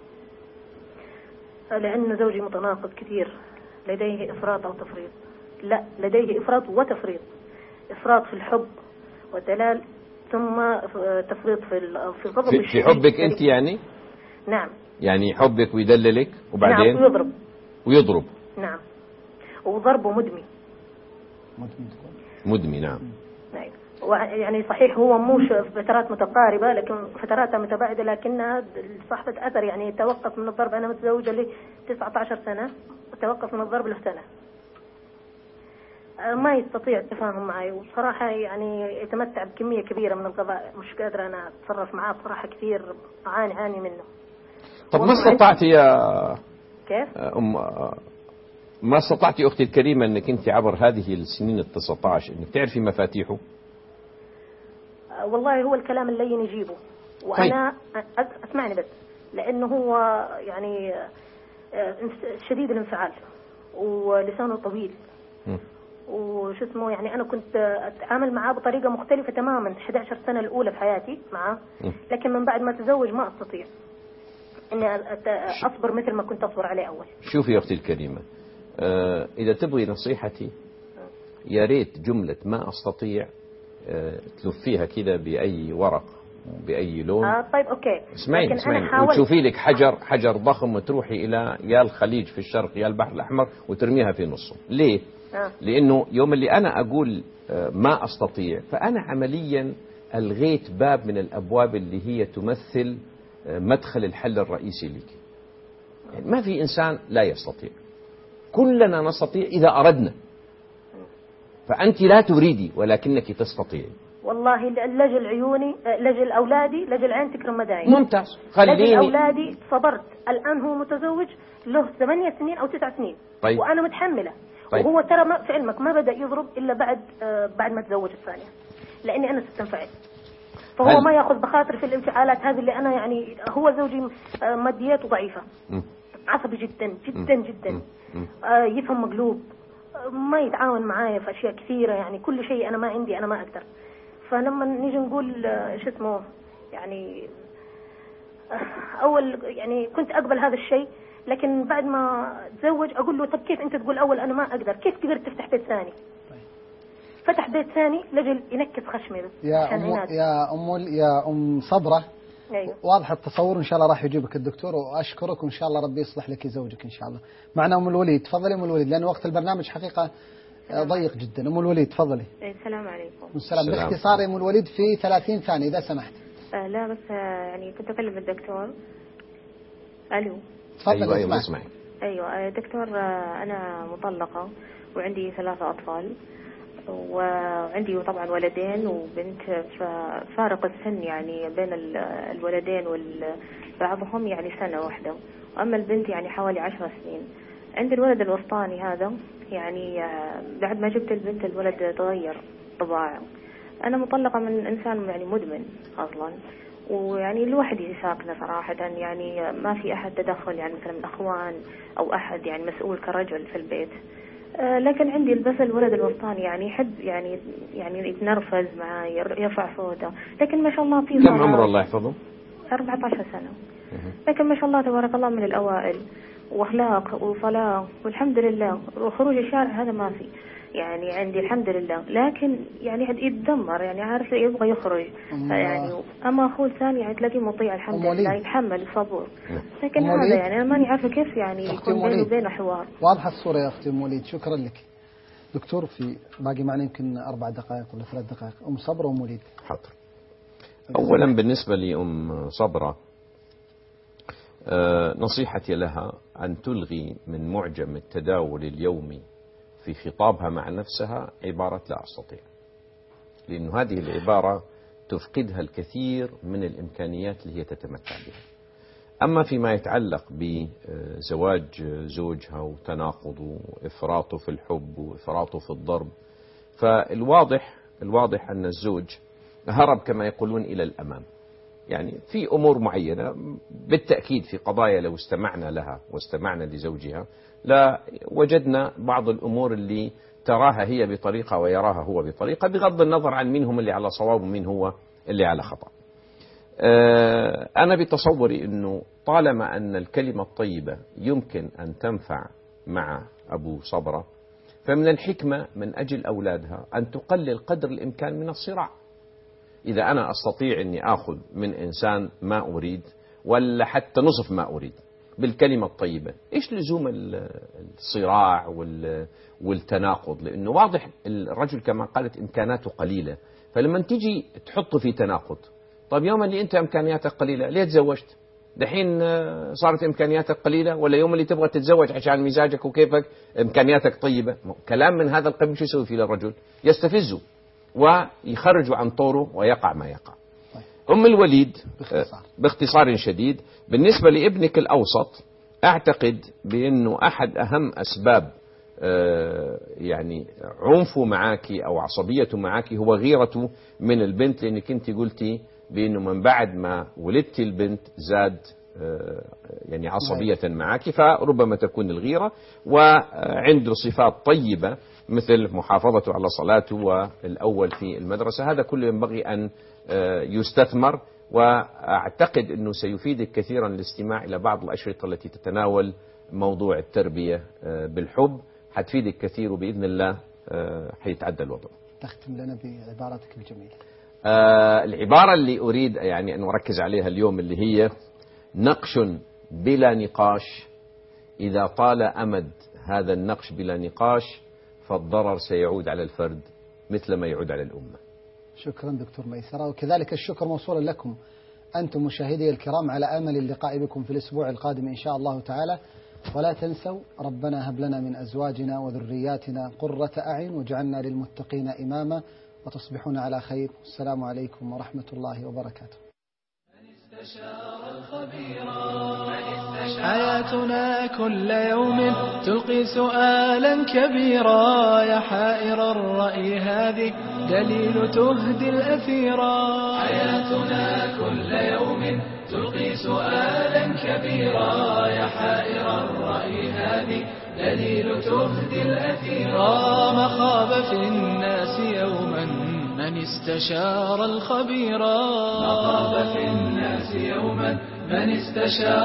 لأن زوجي متناقض كثير، لديه إفراط أو تفريط. لا، لديه إفراط وتفريط. إفراط في الحب والدلال، ثم تفريط في غضب في حبك أنت يعني؟ نعم. يعني يحبك ويدللك وبعدين؟ نعم. ويضرب. نعم. وضربه مدمي. مدمي. نعم. يعني صحيح هو مش فترات متقاربة لكن فتراتها متباعدة، لكنها صاحبة أثر. يعني توقف من الضرب، أنا متزوجة لي 19 سنة، توقف من الضرب له سنة. ما يستطيع التفاهم معي، وصراحة يعني يتمتع بكمية كبيرة من الغباء، مش قادرة أنا أتصرف معاه بصراحة، كثير أعاني منه. طب ما استطعتي يا كيف؟ ما استطعتي أختي الكريمة أنك أنت عبر هذه السنين 19 أنك تعرفي مفاتيحه؟ والله هو الكلام اللين يجيبه، وأنا أسمعني بس، لأنه هو يعني شديد الانفعال ولسانه طويل وش اسمه. يعني أنا كنت أتعامل معاه بطريقة مختلفة تماما 11 سنة الأولى في حياتي معاه، لكن من بعد ما تزوج ما أستطيع إني أصبر مثل ما كنت أصبر عليه أول. شوفي يا أختي الكريمة، إذا تبغي نصيحتي يا ريت جملة ما أستطيع تلفيها كذا بأي ورق بأي لون. طيب أوكي. اسمعين وتشوفي لك حجر ضخم وتروحي إلى يا الخليج في الشرق يا البحر الأحمر وترميها في نصه. ليه؟ لأنه يوم اللي أنا أقول ما أستطيع فأنا عمليا ألغيت باب من الأبواب اللي هي تمثل مدخل الحل الرئيسي لك. يعني ما في إنسان لا يستطيع، كلنا نستطيع إذا أردنا، فأنت لا تريدي ولكنك تستطيعي. والله لجل عيوني، لجل أولادي، لجل عين تكرم مدايم. ممتاز. خليني لجل أولادي صبرت. الآن هو متزوج له 8 سنين أو 9 سنين. طيب. وأنا متحملة. طيب. وهو ترى في علمك ما بدأ يضرب إلا بعد ما تزوج الثانية، لأني أنا ستنفعل. فهو ما يأخذ بخاطر في الانفعالات هذه اللي أنا يعني. هو زوجي مادياته ضعيفة، عصبي جدا جدا جدا، يفهم مقلوب، ما يتعاون معايا في أشياء كثيرة. يعني كل شيء أنا ما عندي، أنا ما أقدر. فلما نيجي نقول شو اسمه يعني أول يعني كنت أقبل هذا الشيء، لكن بعد ما تزوج أقول له طب كيف أنت تقول أول أنا ما أقدر، كيف قدرت تفتح بيت ثاني؟ فتح بيت ثاني لجل ينكس خشمي بس. يا أم صبرة. أيوه. واضح التصور. إن شاء الله راح يجيبك الدكتور، وأشكرك وإن شاء الله ربي يصلح لك زوجك إن شاء الله. معنا أم الوليد. تفضلي أم الوليد لأن وقت البرنامج حقيقة ضيق جدا. أم الوليد تفضلي. السلام عليكم. السلام. باختصار يا أم الوليد في 30 ثانية إذا سمحت. لا بس يعني كنت أكلم الدكتور. ألو. تفضلي. أيوة اسمعي. أيوة دكتور، أنا مطلقة وعندي 3 أطفال، وعندي طبعا ولدين وبنت، فارق السن يعني بين الولدين بعضهم يعني 1 سنة واحدة، وأما البنت يعني حوالي 10 سنين. عندي الولد الوسطاني هذا يعني بعد ما جبت البنت الولد تغير طباعه. أنا مطلقة من إنسان يعني مدمن أصلا، ويعني لوحدي ساكنة صراحة، يعني ما في أحد تدخل يعني مثلا من أخوان أو أحد يعني مسؤول كرجل في البيت. لكن عندي بس الولد الوسطاني يعني يحب يعني يتنرفز معي، يرفع صوته، لكن ما شاء الله في كم عمره الله يحفظه؟ 14 سنة. لكن ما شاء الله تبارك الله من الأوائل، واخلاق وصلاة والحمد لله، وخروج الشارع هذا ما في يعني عندي الحمد لله. لكن يعني يتدمر، يعني عارف يبغى يخرج يعني. اما اخوه الثاني يعني تلاقيه مطيع الحمد لله، يتحمل صبور. لكن هذا يعني انا ماني عارفه كيف يعني يكون بينه وبينه حوار. واضحه الصوره يا اختي ام وليد. شكرا لك دكتور. في باقي معنا يمكن 4 دقائق ولا 3 دقائق. ام صبره وام وليد. حاضر. اولا بالنسبه لام صبره، نصيحتي لها أن تلغي من معجم التداول اليومي في خطابها مع نفسها عبارة لا أستطيع، لأن هذه العبارة تفقدها الكثير من الإمكانيات اللي هي تتمتع بها. أما فيما يتعلق بزواج زوجها وتناقضه وإفراطه في الحب وإفراطه في الضرب، فالواضح أن الزوج هرب كما يقولون إلى الأمام، يعني في أمور معينة بالتأكيد في قضايا لو استمعنا لها واستمعنا لزوجها لا وجدنا بعض الأمور اللي تراها هي بطريقة ويراها هو بطريقة، بغض النظر عن مين هم اللي على صواب ومين هو اللي على خطأ. أنا بتصوري أنه طالما أن الكلمة الطيبة يمكن أن تنفع مع أبو صبرة، فمن الحكمة من أجل أولادها أن تقلل قدر الإمكان من الصراع. إذا أنا أستطيع أني أخذ من إنسان ما أريد ولا حتى نصف ما أريد بالكلمة الطيبة، إيش لزوم الصراع والتناقض؟ لأنه واضح الرجل كما قالت إمكاناته قليلة، فلما تيجي تحطه في تناقض، طيب يوم اللي أنت إمكانياتك قليلة ليه تزوجت؟ دحين صارت إمكانياتك قليلة، ولا يوم اللي تبغى تتزوج عشان مزاجك وكيفك إمكانياتك طيبة؟ كلام من هذا القبيل شو يسوي فيه للرجل؟ يستفزه ويخرجوا عن طوره ويقع ما يقع. أم الوليد باختصار شديد، بالنسبة لابنك الأوسط أعتقد بأنه أحد أهم أسباب يعني عنفه معك أو عصبيته معك هو غيرته من البنت، لأنك أنت قلتي بأنه من بعد ما ولدت البنت زاد يعني عصبية معك، فربما تكون الغيرة. وعنده صفات طيبة مثل محافظته على صلاته والأول في المدرسة، هذا كله ينبغي أن يستثمر، وأعتقد أنه سيفيدك كثيرا الاستماع إلى بعض الأشرطة التي تتناول موضوع التربية بالحب، حتفيدك كثير وبإذن الله حيتعدى الوضع. تختم لنا بعبارتك الجميلة. العبارة اللي أريد يعني أن أركز عليها اليوم اللي هي نقش بلا نقاش، إذا طال أمد هذا النقش بلا نقاش فالضرر سيعود على الفرد مثل ما يعود على الأمة. شكرا دكتور ميسرة، وكذلك الشكر موصولا لكم أنتم مشاهدي الكرام، على أمل اللقاء بكم في الأسبوع القادم إن شاء الله تعالى. ولا تنسوا ربنا هب لنا من أزواجنا وذرياتنا قرة أعين واجعلنا للمتقين إماما، وتصبحون على خير. السلام عليكم ورحمة الله وبركاته. حياتنا كل يوم تلقي سؤالا كبيرا، يا حائر الرأي هذه دليل تهدي الأثيرا. حياتنا كل يوم تلقي سؤالا كبيرا، يا حائر الرأي هذه دليل تهدي الأثيرا. ما خاب في الناس يوما من استشار الخبيرا. ما خاب في الناس يوما من استشار